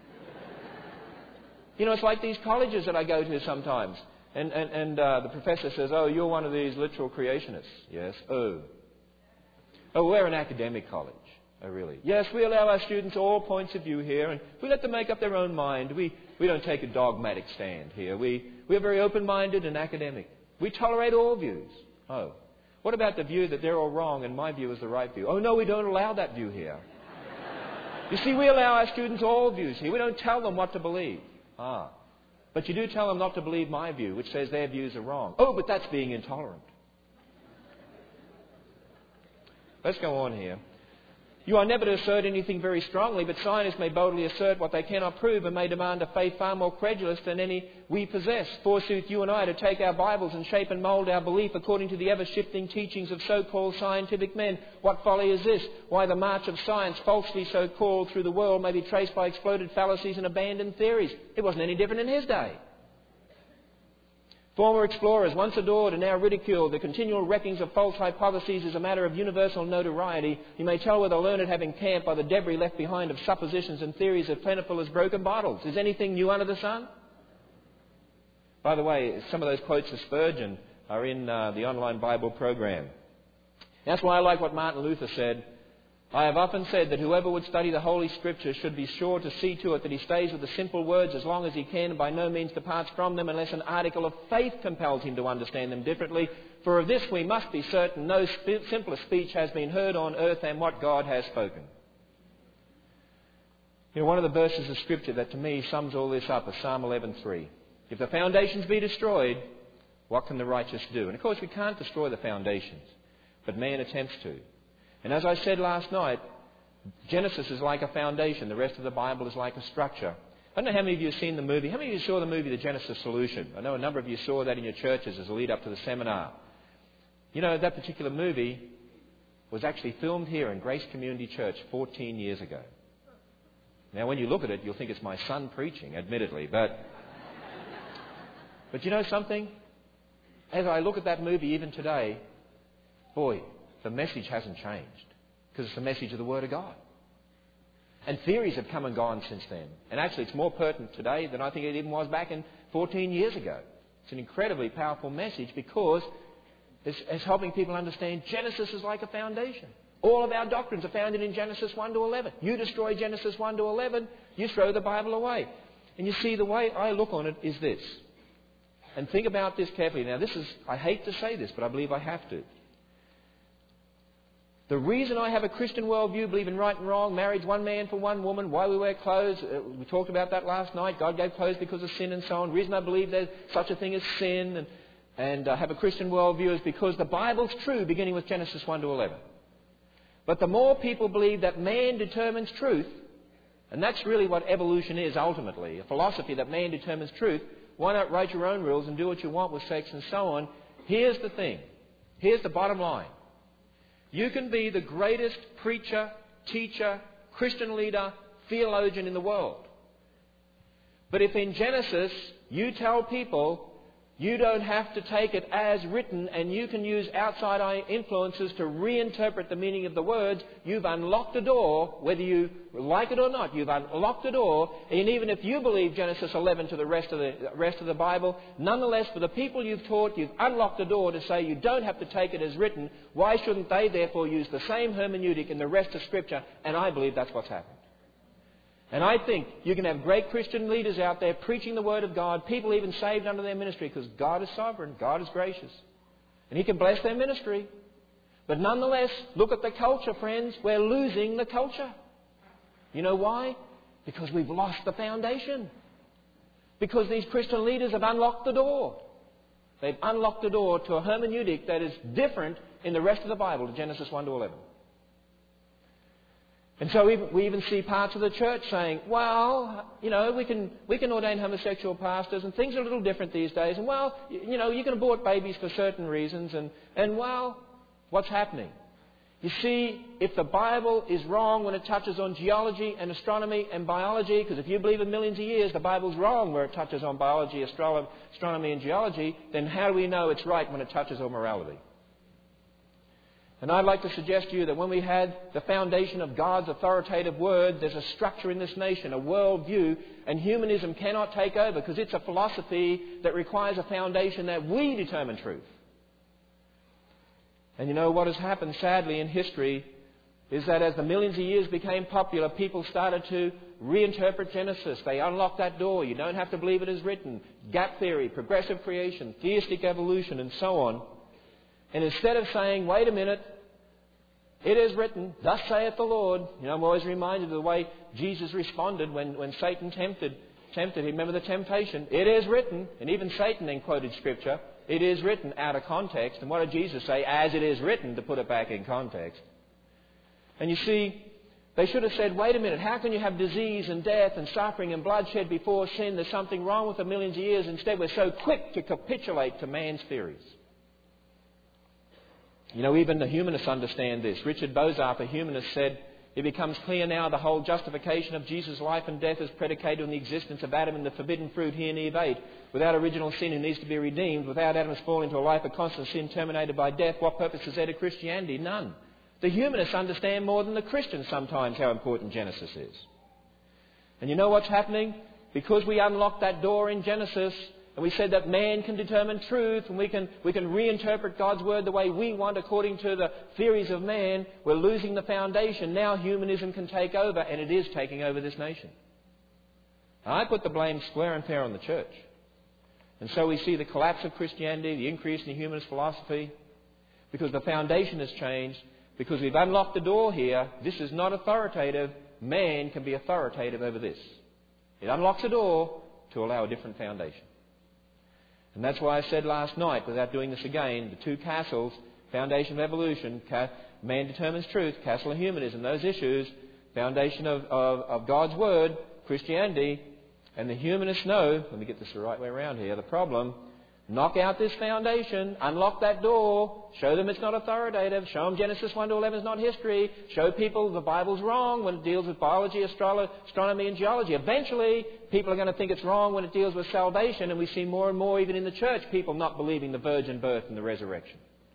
You know, it's like these colleges that I go to sometimes. And, and, and uh, the professor says, oh, you're one of these literal creationists. Yes. Oh. Oh, we're an academic college. Oh, really? Yes, we allow our students all points of view here, and we let them make up their own mind. We, we don't take a dogmatic stand here. We, we are very open-minded and academic. We tolerate all views. Oh. What about the view that they're all wrong and my view is the right view? Oh, no, we don't allow that view here. You see, we allow our students all views here. We don't tell them what to believe. Ah. But you do tell them not to believe my view, which says their views are wrong. Oh, but that's being intolerant. Let's go on here. You are never to assert anything very strongly, but scientists may boldly assert what they cannot prove and may demand a faith far more credulous than any we possess. Forsooth, you and I to take our Bibles and shape and mould our belief according to the ever-shifting teachings of so-called scientific men. What folly is this? Why, the march of science, falsely so-called through the world, may be traced by exploded fallacies and abandoned theories. It wasn't any different in his day. Former explorers, once adored and now ridiculed, the continual wreckings of false hypotheses is a matter of universal notoriety. You may tell where the learned have encamped by the debris left behind of suppositions and theories as plentiful as broken bottles. Is anything new under the sun? By the way, some of those quotes of Spurgeon are in uh, the online Bible program. That's why I like what Martin Luther said. I have often said that whoever would study the Holy Scriptures should be sure to see to it that he stays with the simple words as long as he can and by no means departs from them unless an article of faith compels him to understand them differently. For of this we must be certain, no sp- simpler speech has been heard on earth than what God has spoken. You know, one of the verses of Scripture that to me sums all this up is Psalm eleven three. If the foundations be destroyed, what can the righteous do? And of course we can't destroy the foundations, but man attempts to. And as I said last night, Genesis is like a foundation. The rest of the Bible is like a structure. I don't know how many of you have seen the movie. How many of you saw the movie The Genesis Solution? I know a number of you saw that in your churches as a lead up to the seminar. You know, that particular movie was actually filmed here in Grace Community Church fourteen years ago. Now, when you look at it, you'll think it's my son preaching, admittedly. But, but you know something? As I look at that movie even today, boy, the message hasn't changed. Because it's the message of the Word of God. And theories have come and gone since then. And actually, it's more pertinent today than I think it even was back in fourteen years ago. It's an incredibly powerful message because it's, it's helping people understand Genesis is like a foundation. All of our doctrines are founded in Genesis one to eleven. You destroy Genesis one to eleven, you throw the Bible away. And you see, the way I look on it is this. And think about this carefully. Now, this is, I hate to say this, but I believe I have to. The reason I have a Christian worldview, believe in right and wrong, marriage one man for one woman, why we wear clothes, uh, we talked about that last night, God gave clothes because of sin and so on. The reason I believe there's such a thing as sin and, and uh, have a Christian worldview is because the Bible's true, beginning with Genesis one to eleven. But the more people believe that man determines truth, and that's really what evolution is ultimately, a philosophy that man determines truth, why not write your own rules and do what you want with sex and so on? Here's the thing. Here's the bottom line. You can be the greatest preacher, teacher, Christian leader, theologian in the world. But if in Genesis you tell people you don't have to take it as written and you can use outside influences to reinterpret the meaning of the words, you've unlocked a door, whether you like it or not, you've unlocked a door, and even if you believe Genesis eleven to the rest of the rest of the Bible, nonetheless, for the people you've taught, you've unlocked a door to say you don't have to take it as written. Why shouldn't they therefore use the same hermeneutic in the rest of Scripture? And I believe that's what's happened. And I think you can have great Christian leaders out there preaching the Word of God, people even saved under their ministry, because God is sovereign, God is gracious. And He can bless their ministry. But nonetheless, look at the culture, friends. We're losing the culture. You know why? Because we've lost the foundation. Because these Christian leaders have unlocked the door. They've unlocked the door to a hermeneutic that is different in the rest of the Bible, to Genesis one to eleven. And so we, we even see parts of the church saying, well, you know, we can we can ordain homosexual pastors and things are a little different these days. And, well, you, you know, you can abort babies for certain reasons. And, and, well, what's happening? You see, if the Bible is wrong when it touches on geology and astronomy and biology, because if you believe in millions of years the Bible's wrong where it touches on biology, astro- astronomy and geology, then how do we know it's right when it touches on morality? And I'd like to suggest to you that when we had the foundation of God's authoritative word, there's a structure in this nation, a worldview, and humanism cannot take over because it's a philosophy that requires a foundation that we determine truth. And you know what has happened sadly in history is that as the millions of years became popular, people started to reinterpret Genesis. They unlocked that door. You don't have to believe it is written. Gap theory, progressive creation, theistic evolution, and so on. And instead of saying, wait a minute, it is written, thus saith the Lord. You know, I'm always reminded of the way Jesus responded when, when Satan tempted, tempted him. Remember the temptation? It is written. And even Satan then quoted Scripture. It is written out of context. And what did Jesus say? As it is written, to put it back in context. And you see, they should have said, wait a minute, how can you have disease and death and suffering and bloodshed before sin? There's something wrong with the millions of years. Instead, we're so quick to capitulate to man's theories. You know, even the humanists understand this. Richard Bozarth, a humanist, said, it becomes clear now the whole justification of Jesus' life and death is predicated on the existence of Adam and the forbidden fruit he and Eve ate. Without original sin who needs to be redeemed, without Adam's fall into a life of constant sin terminated by death, what purpose is there to Christianity? None. The humanists understand more than the Christians sometimes how important Genesis is. And you know what's happening? Because we unlocked that door in Genesis, and we said that man can determine truth and we can, we can reinterpret God's word the way we want according to the theories of man. We're losing the foundation. Now humanism can take over, and it is taking over this nation. I put the blame square and fair on the church. And so we see the collapse of Christianity, the increase in the humanist philosophy, because the foundation has changed, because we've unlocked the door here. This is not authoritative. Man can be authoritative over this. It unlocks a door to allow a different foundation. And that's why I said last night, without doing this again, the two castles, foundation of evolution, man determines truth, castle of humanism, those issues, foundation of, of, of God's Word, Christianity, and the humanists know, let me get this the right way around here, the problem, Knock out this foundation, unlock that door, show them it's not authoritative, show them Genesis one to eleven is not history, show people the Bible's wrong when it deals with biology, astrolo- astronomy and geology. Eventually, people are going to think it's wrong when it deals with salvation, and we see more and more, even in the church, people not believing the virgin birth and the resurrection.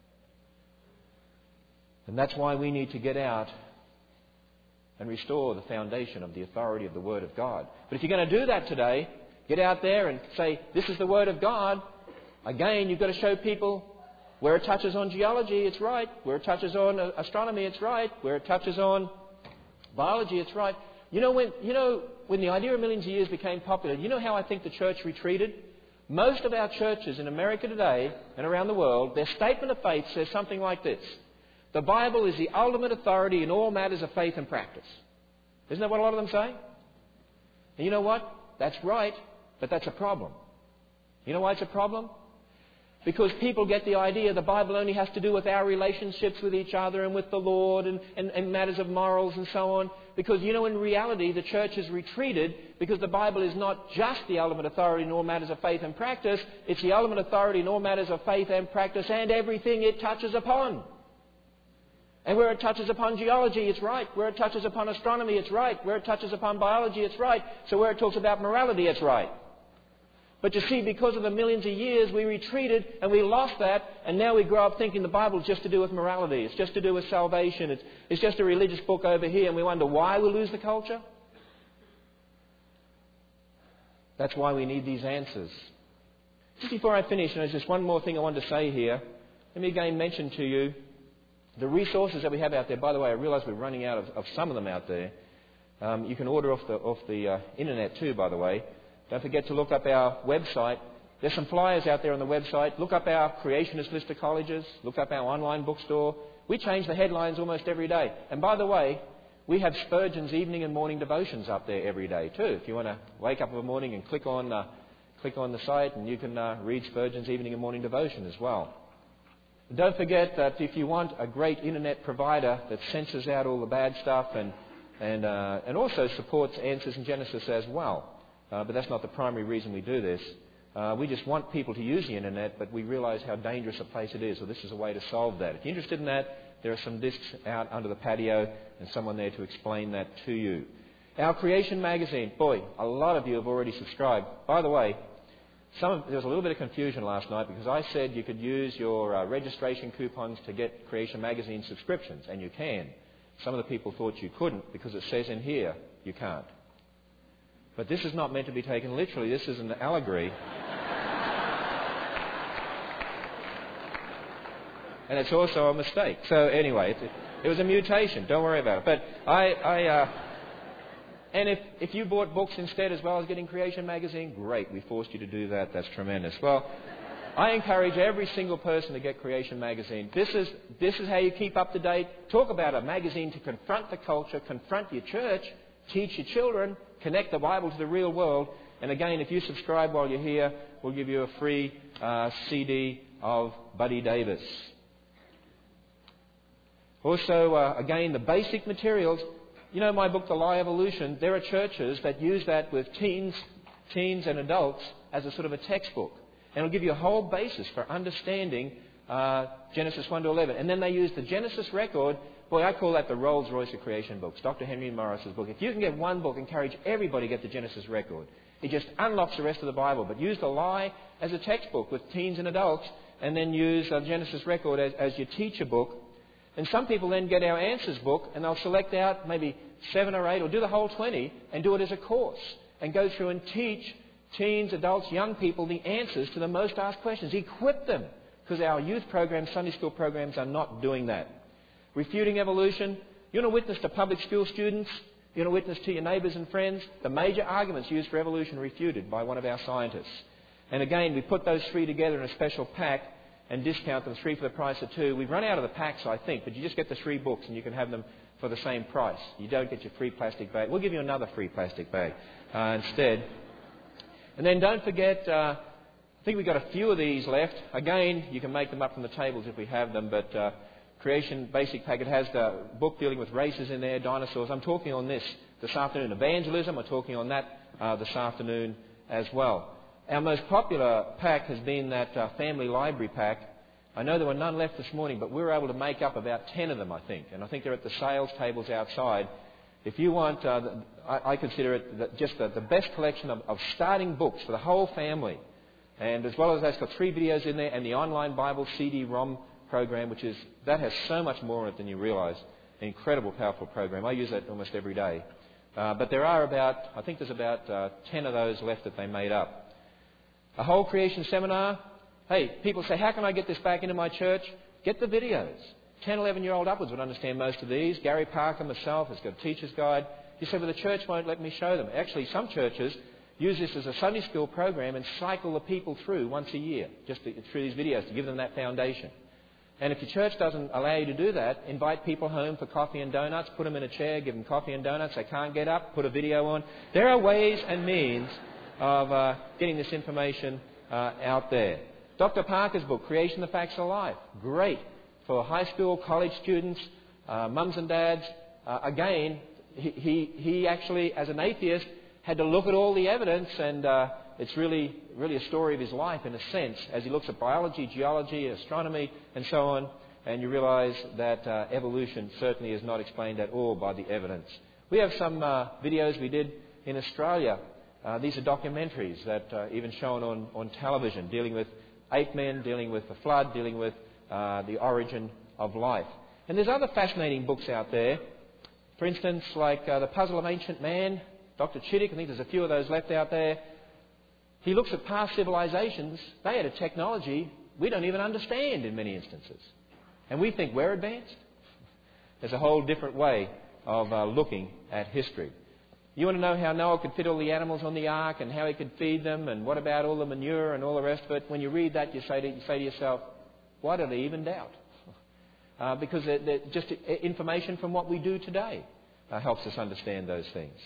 And that's why we need to get out and restore the foundation of the authority of the Word of God. But if you're going to do that today, get out there and say, this is the Word of God. Again, you've got to show people where it touches on geology, it's right. Where it touches on astronomy, it's right. Where it touches on biology, it's right. You know, when, you know, when the idea of millions of years became popular, you know how I think the church retreated? Most of our churches in America today and around the world, their statement of faith says something like this. The Bible is the ultimate authority in all matters of faith and practice. Isn't that what a lot of them say? And you know what? That's right, but that's a problem. You know why it's a problem? Because people get the idea the Bible only has to do with our relationships with each other and with the Lord and, and, and matters of morals and so on. Because, you know, in reality, the church has retreated because the Bible is not just the ultimate authority in all matters of faith and practice. It's the ultimate authority in all matters of faith and practice and everything it touches upon. And where it touches upon geology, it's right. Where it touches upon astronomy, it's right. Where it touches upon biology, it's right. So where it talks about morality, it's right. But you see, because of the millions of years, we retreated and we lost that, and now we grow up thinking the Bible is just to do with morality. It's just to do with salvation. It's, it's just a religious book over here, and we wonder why we lose the culture. That's why we need these answers. Just before I finish, and there's just one more thing I want to say here. Let me again mention to you the resources that we have out there. By the way, I realise we're running out of, of some of them out there. Um, you can order off the, off the uh, internet too, by the way. Don't forget to look up our website. There's some flyers out there on the website. Look up our creationist list of colleges. Look up our online bookstore. We change the headlines almost every day. And by the way, we have Spurgeon's evening and morning devotions up there every day too. If you want to wake up in the morning and click on, uh, click on the site, and you can uh, read Spurgeon's evening and morning devotion as well. Don't forget that if you want a great internet provider that censors out all the bad stuff and, and, uh, and also supports Answers in Genesis as well. Uh, but that's not the primary reason we do this. Uh, we just want people to use the internet, but we realise how dangerous a place it is. So this is a way to solve that. If you're interested in that, there are some discs out under the patio and someone there to explain that to you. Our Creation magazine, boy, a lot of you have already subscribed. By the way, some of, there was a little bit of confusion last night because I said you could use your uh, registration coupons to get Creation magazine subscriptions, and you can. Some of the people thought you couldn't because it says in here you can't. But this is not meant to be taken literally. This is an allegory. And it's also a mistake. So anyway, it, it was a mutation. Don't worry about it. But I... I uh, and if, if you bought books instead as well as getting Creation magazine, great. We forced you to do that. That's tremendous. Well, I encourage every single person to get Creation magazine. This is, this is how you keep up to date. Talk about a magazine to confront the culture, confront your church, teach your children, connect the Bible to the real world. And again, if you subscribe while you're here, we'll give you a free uh, C D of Buddy Davis. Also, uh, again, the basic materials. You know my book, The Lie Evolution? There are churches that use that with teens, teens and adults as a sort of a textbook. And it'll give you a whole basis for understanding uh, Genesis one to eleven. And then they use the Genesis record. Boy, I call that the Rolls Royce of creation books, Doctor Henry Morris's book. If you can get one book, encourage everybody to get the Genesis record. It just unlocks the rest of the Bible. But use The Lie as a textbook with teens and adults, and then use the Genesis record as, as your teacher book. And some people then get our Answers book, and they'll select out maybe seven or eight, or do the whole twenty, and do it as a course, and go through and teach teens, adults, young people the answers to the most asked questions. Equip them, because our youth programs, Sunday school programs are not doing that. Refuting Evolution. You want to witness to public school students? You want to witness to your neighbours and friends? The major arguments used for evolution refuted by one of our scientists. And again, we put those three together in a special pack and discount them three for the price of two. We've run out of the packs, I think, but you just get the three books and you can have them for the same price. You don't get your free plastic bag. We'll give you another free plastic bag uh, instead. And then don't forget, uh, I think we've got a few of these left. Again, you can make them up from the tables if we have them, but uh, Creation Basic Packet has the book dealing with races in there, dinosaurs. I'm talking on this this afternoon. Evangelism, I'm talking on that uh, this afternoon as well. our most popular pack has been that uh, family library pack. I know there were none left this morning, but we were able to make up about ten of them, I think. And I think they're at the sales tables outside. If you want, uh, I, I consider it the, just the, the best collection of, of starting books for the whole family. And as well as that's got three videos in there and the online Bible C D ROM program, which is, that has so much more in it than you realise. An incredible, powerful program. I use that almost every day. Uh, but there are about, I think there's about uh, ten of those left that they made up. A whole creation seminar. Hey, people say, how can I get this back into my church? Get the videos. ten, eleven-year-old upwards would understand most of these. Gary Parker, myself, has got a teacher's guide. You say, well, the church won't let me show them. Actually, some churches use this as a Sunday school program and cycle the people through once a year, just to, through these videos, to give them that foundation. And if your church doesn't allow you to do that, invite people home for coffee and donuts, put them in a chair, give them coffee and donuts. They can't get up, put a video on. There are ways and means of uh, getting this information uh, out there. Doctor Parker's book, Creation, the Facts of Life, great for high school, college students, uh, mums and dads. Uh, again, he, he, he actually, as an atheist, had to look at all the evidence, and uh, it's really, really a story of his life in a sense, as he looks at biology, geology, astronomy, and so on, and you realise that uh, evolution certainly is not explained at all by the evidence. We have some uh, videos we did in Australia. Uh, these are documentaries that are even shown on, on television, dealing with ape men, dealing with the flood, dealing with uh, the origin of life. And there's other fascinating books out there. For instance, like uh, The Puzzle of Ancient Man, Doctor Chittick, I think there's a few of those left out there. He looks at past civilizations. They had a technology we don't even understand in many instances. And we think we're advanced. There's a whole different way of uh, looking at history. You want to know how Noah could fit all the animals on the ark and how he could feed them, and what about all the manure and all the rest of it? When you read that, you say to, you say to yourself, why do they even doubt? Uh, because they're, they're just information from what we do today uh, helps us understand those things.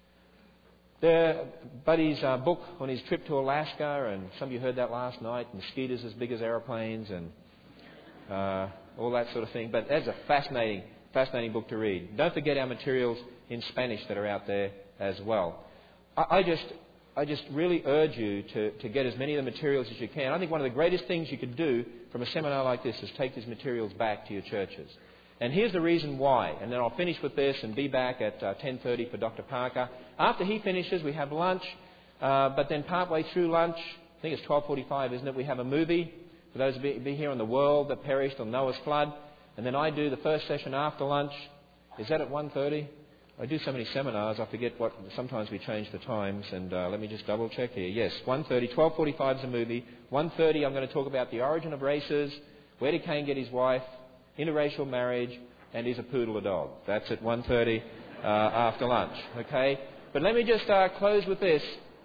There, Buddy's uh, book on his trip to Alaska, and some of you heard that last night, mosquitoes as big as aeroplanes and uh, all that sort of thing. But that's a fascinating, fascinating book to read. Don't forget our materials in Spanish that are out there as well. I, I just, I just really urge you to, to get as many of the materials as you can. I think one of the greatest things you could do from a seminar like this is take these materials back to your churches. And here's the reason why. And then I'll finish with this and be back at uh, ten thirty for Doctor Parker. After he finishes, we have lunch. Uh, but then partway through lunch, I think it's twelve forty-five, isn't it? We have a movie for those who be, be here on the world that perished on Noah's flood. And then I do the first session after lunch. Is that at one thirty? I do so many seminars, I forget what. Sometimes we change the times. And uh, let me just double check here. Yes, one thirty. twelve forty-five is a movie. one thirty, I'm going to talk about the origin of races. Where did Cain get his wife? Interracial marriage, and is a poodle a dog. That's at one thirty uh, after lunch. Okay? But let me just uh, close with this.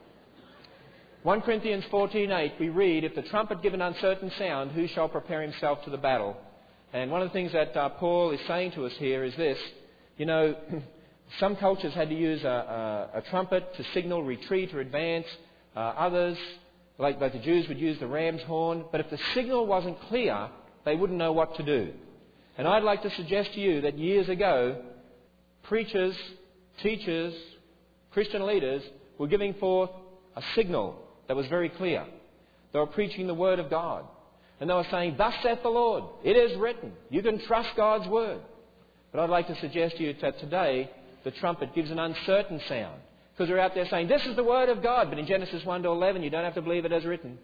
First Corinthians fourteen eight, we read, if the trumpet give an uncertain sound, who shall prepare himself to the battle? And one of the things that uh, Paul is saying to us here is this. You know, some cultures had to use a, a, a trumpet to signal retreat or advance. Uh, others, like, like the Jews, would use the ram's horn. But if the signal wasn't clear, they wouldn't know what to do. And I'd like to suggest to you that years ago, preachers, teachers, Christian leaders were giving forth a signal that was very clear. They were preaching the Word of God. And they were saying, thus saith the Lord, it is written. You can trust God's Word. But I'd like to suggest to you that today the trumpet gives an uncertain sound. Because they're out there saying, this is the Word of God. But in Genesis one to eleven, you don't have to believe it as written.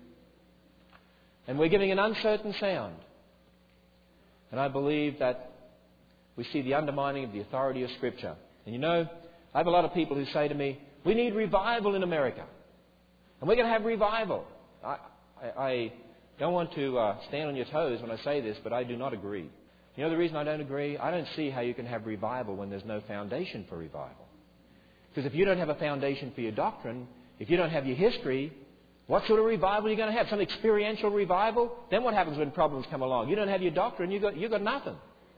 And we're giving an uncertain sound. And I believe that we see the undermining of the authority of Scripture. And you know, I have a lot of people who say to me, we need revival in America. And we're going to have revival. I, I, I don't want to uh, stand on your toes when I say this, but I do not agree. You know the reason I don't agree? I don't see how you can have revival when there's no foundation for revival. Because if you don't have a foundation for your doctrine, if you don't have your history, what sort of revival are you going to have? Some experiential revival? Then what happens when problems come along? You don't have your doctrine, you've got, you've got nothing.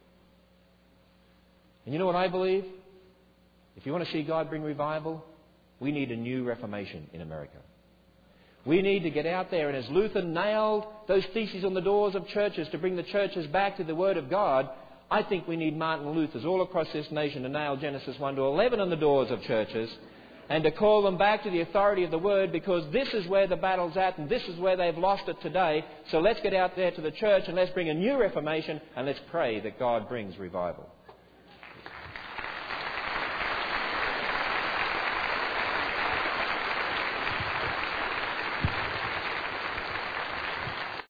And you know what I believe? If you want to see God bring revival, we need a new Reformation in America. We need to get out there, and as Luther nailed those theses on the doors of churches to bring the churches back to the Word of God, I think we need Martin Luther's all across this nation to nail Genesis one to eleven on the doors of churches and to call them back to the authority of the Word, because this is where the battle's at and this is where they've lost it today. So let's get out there to the church and let's bring a new reformation and let's pray that God brings revival.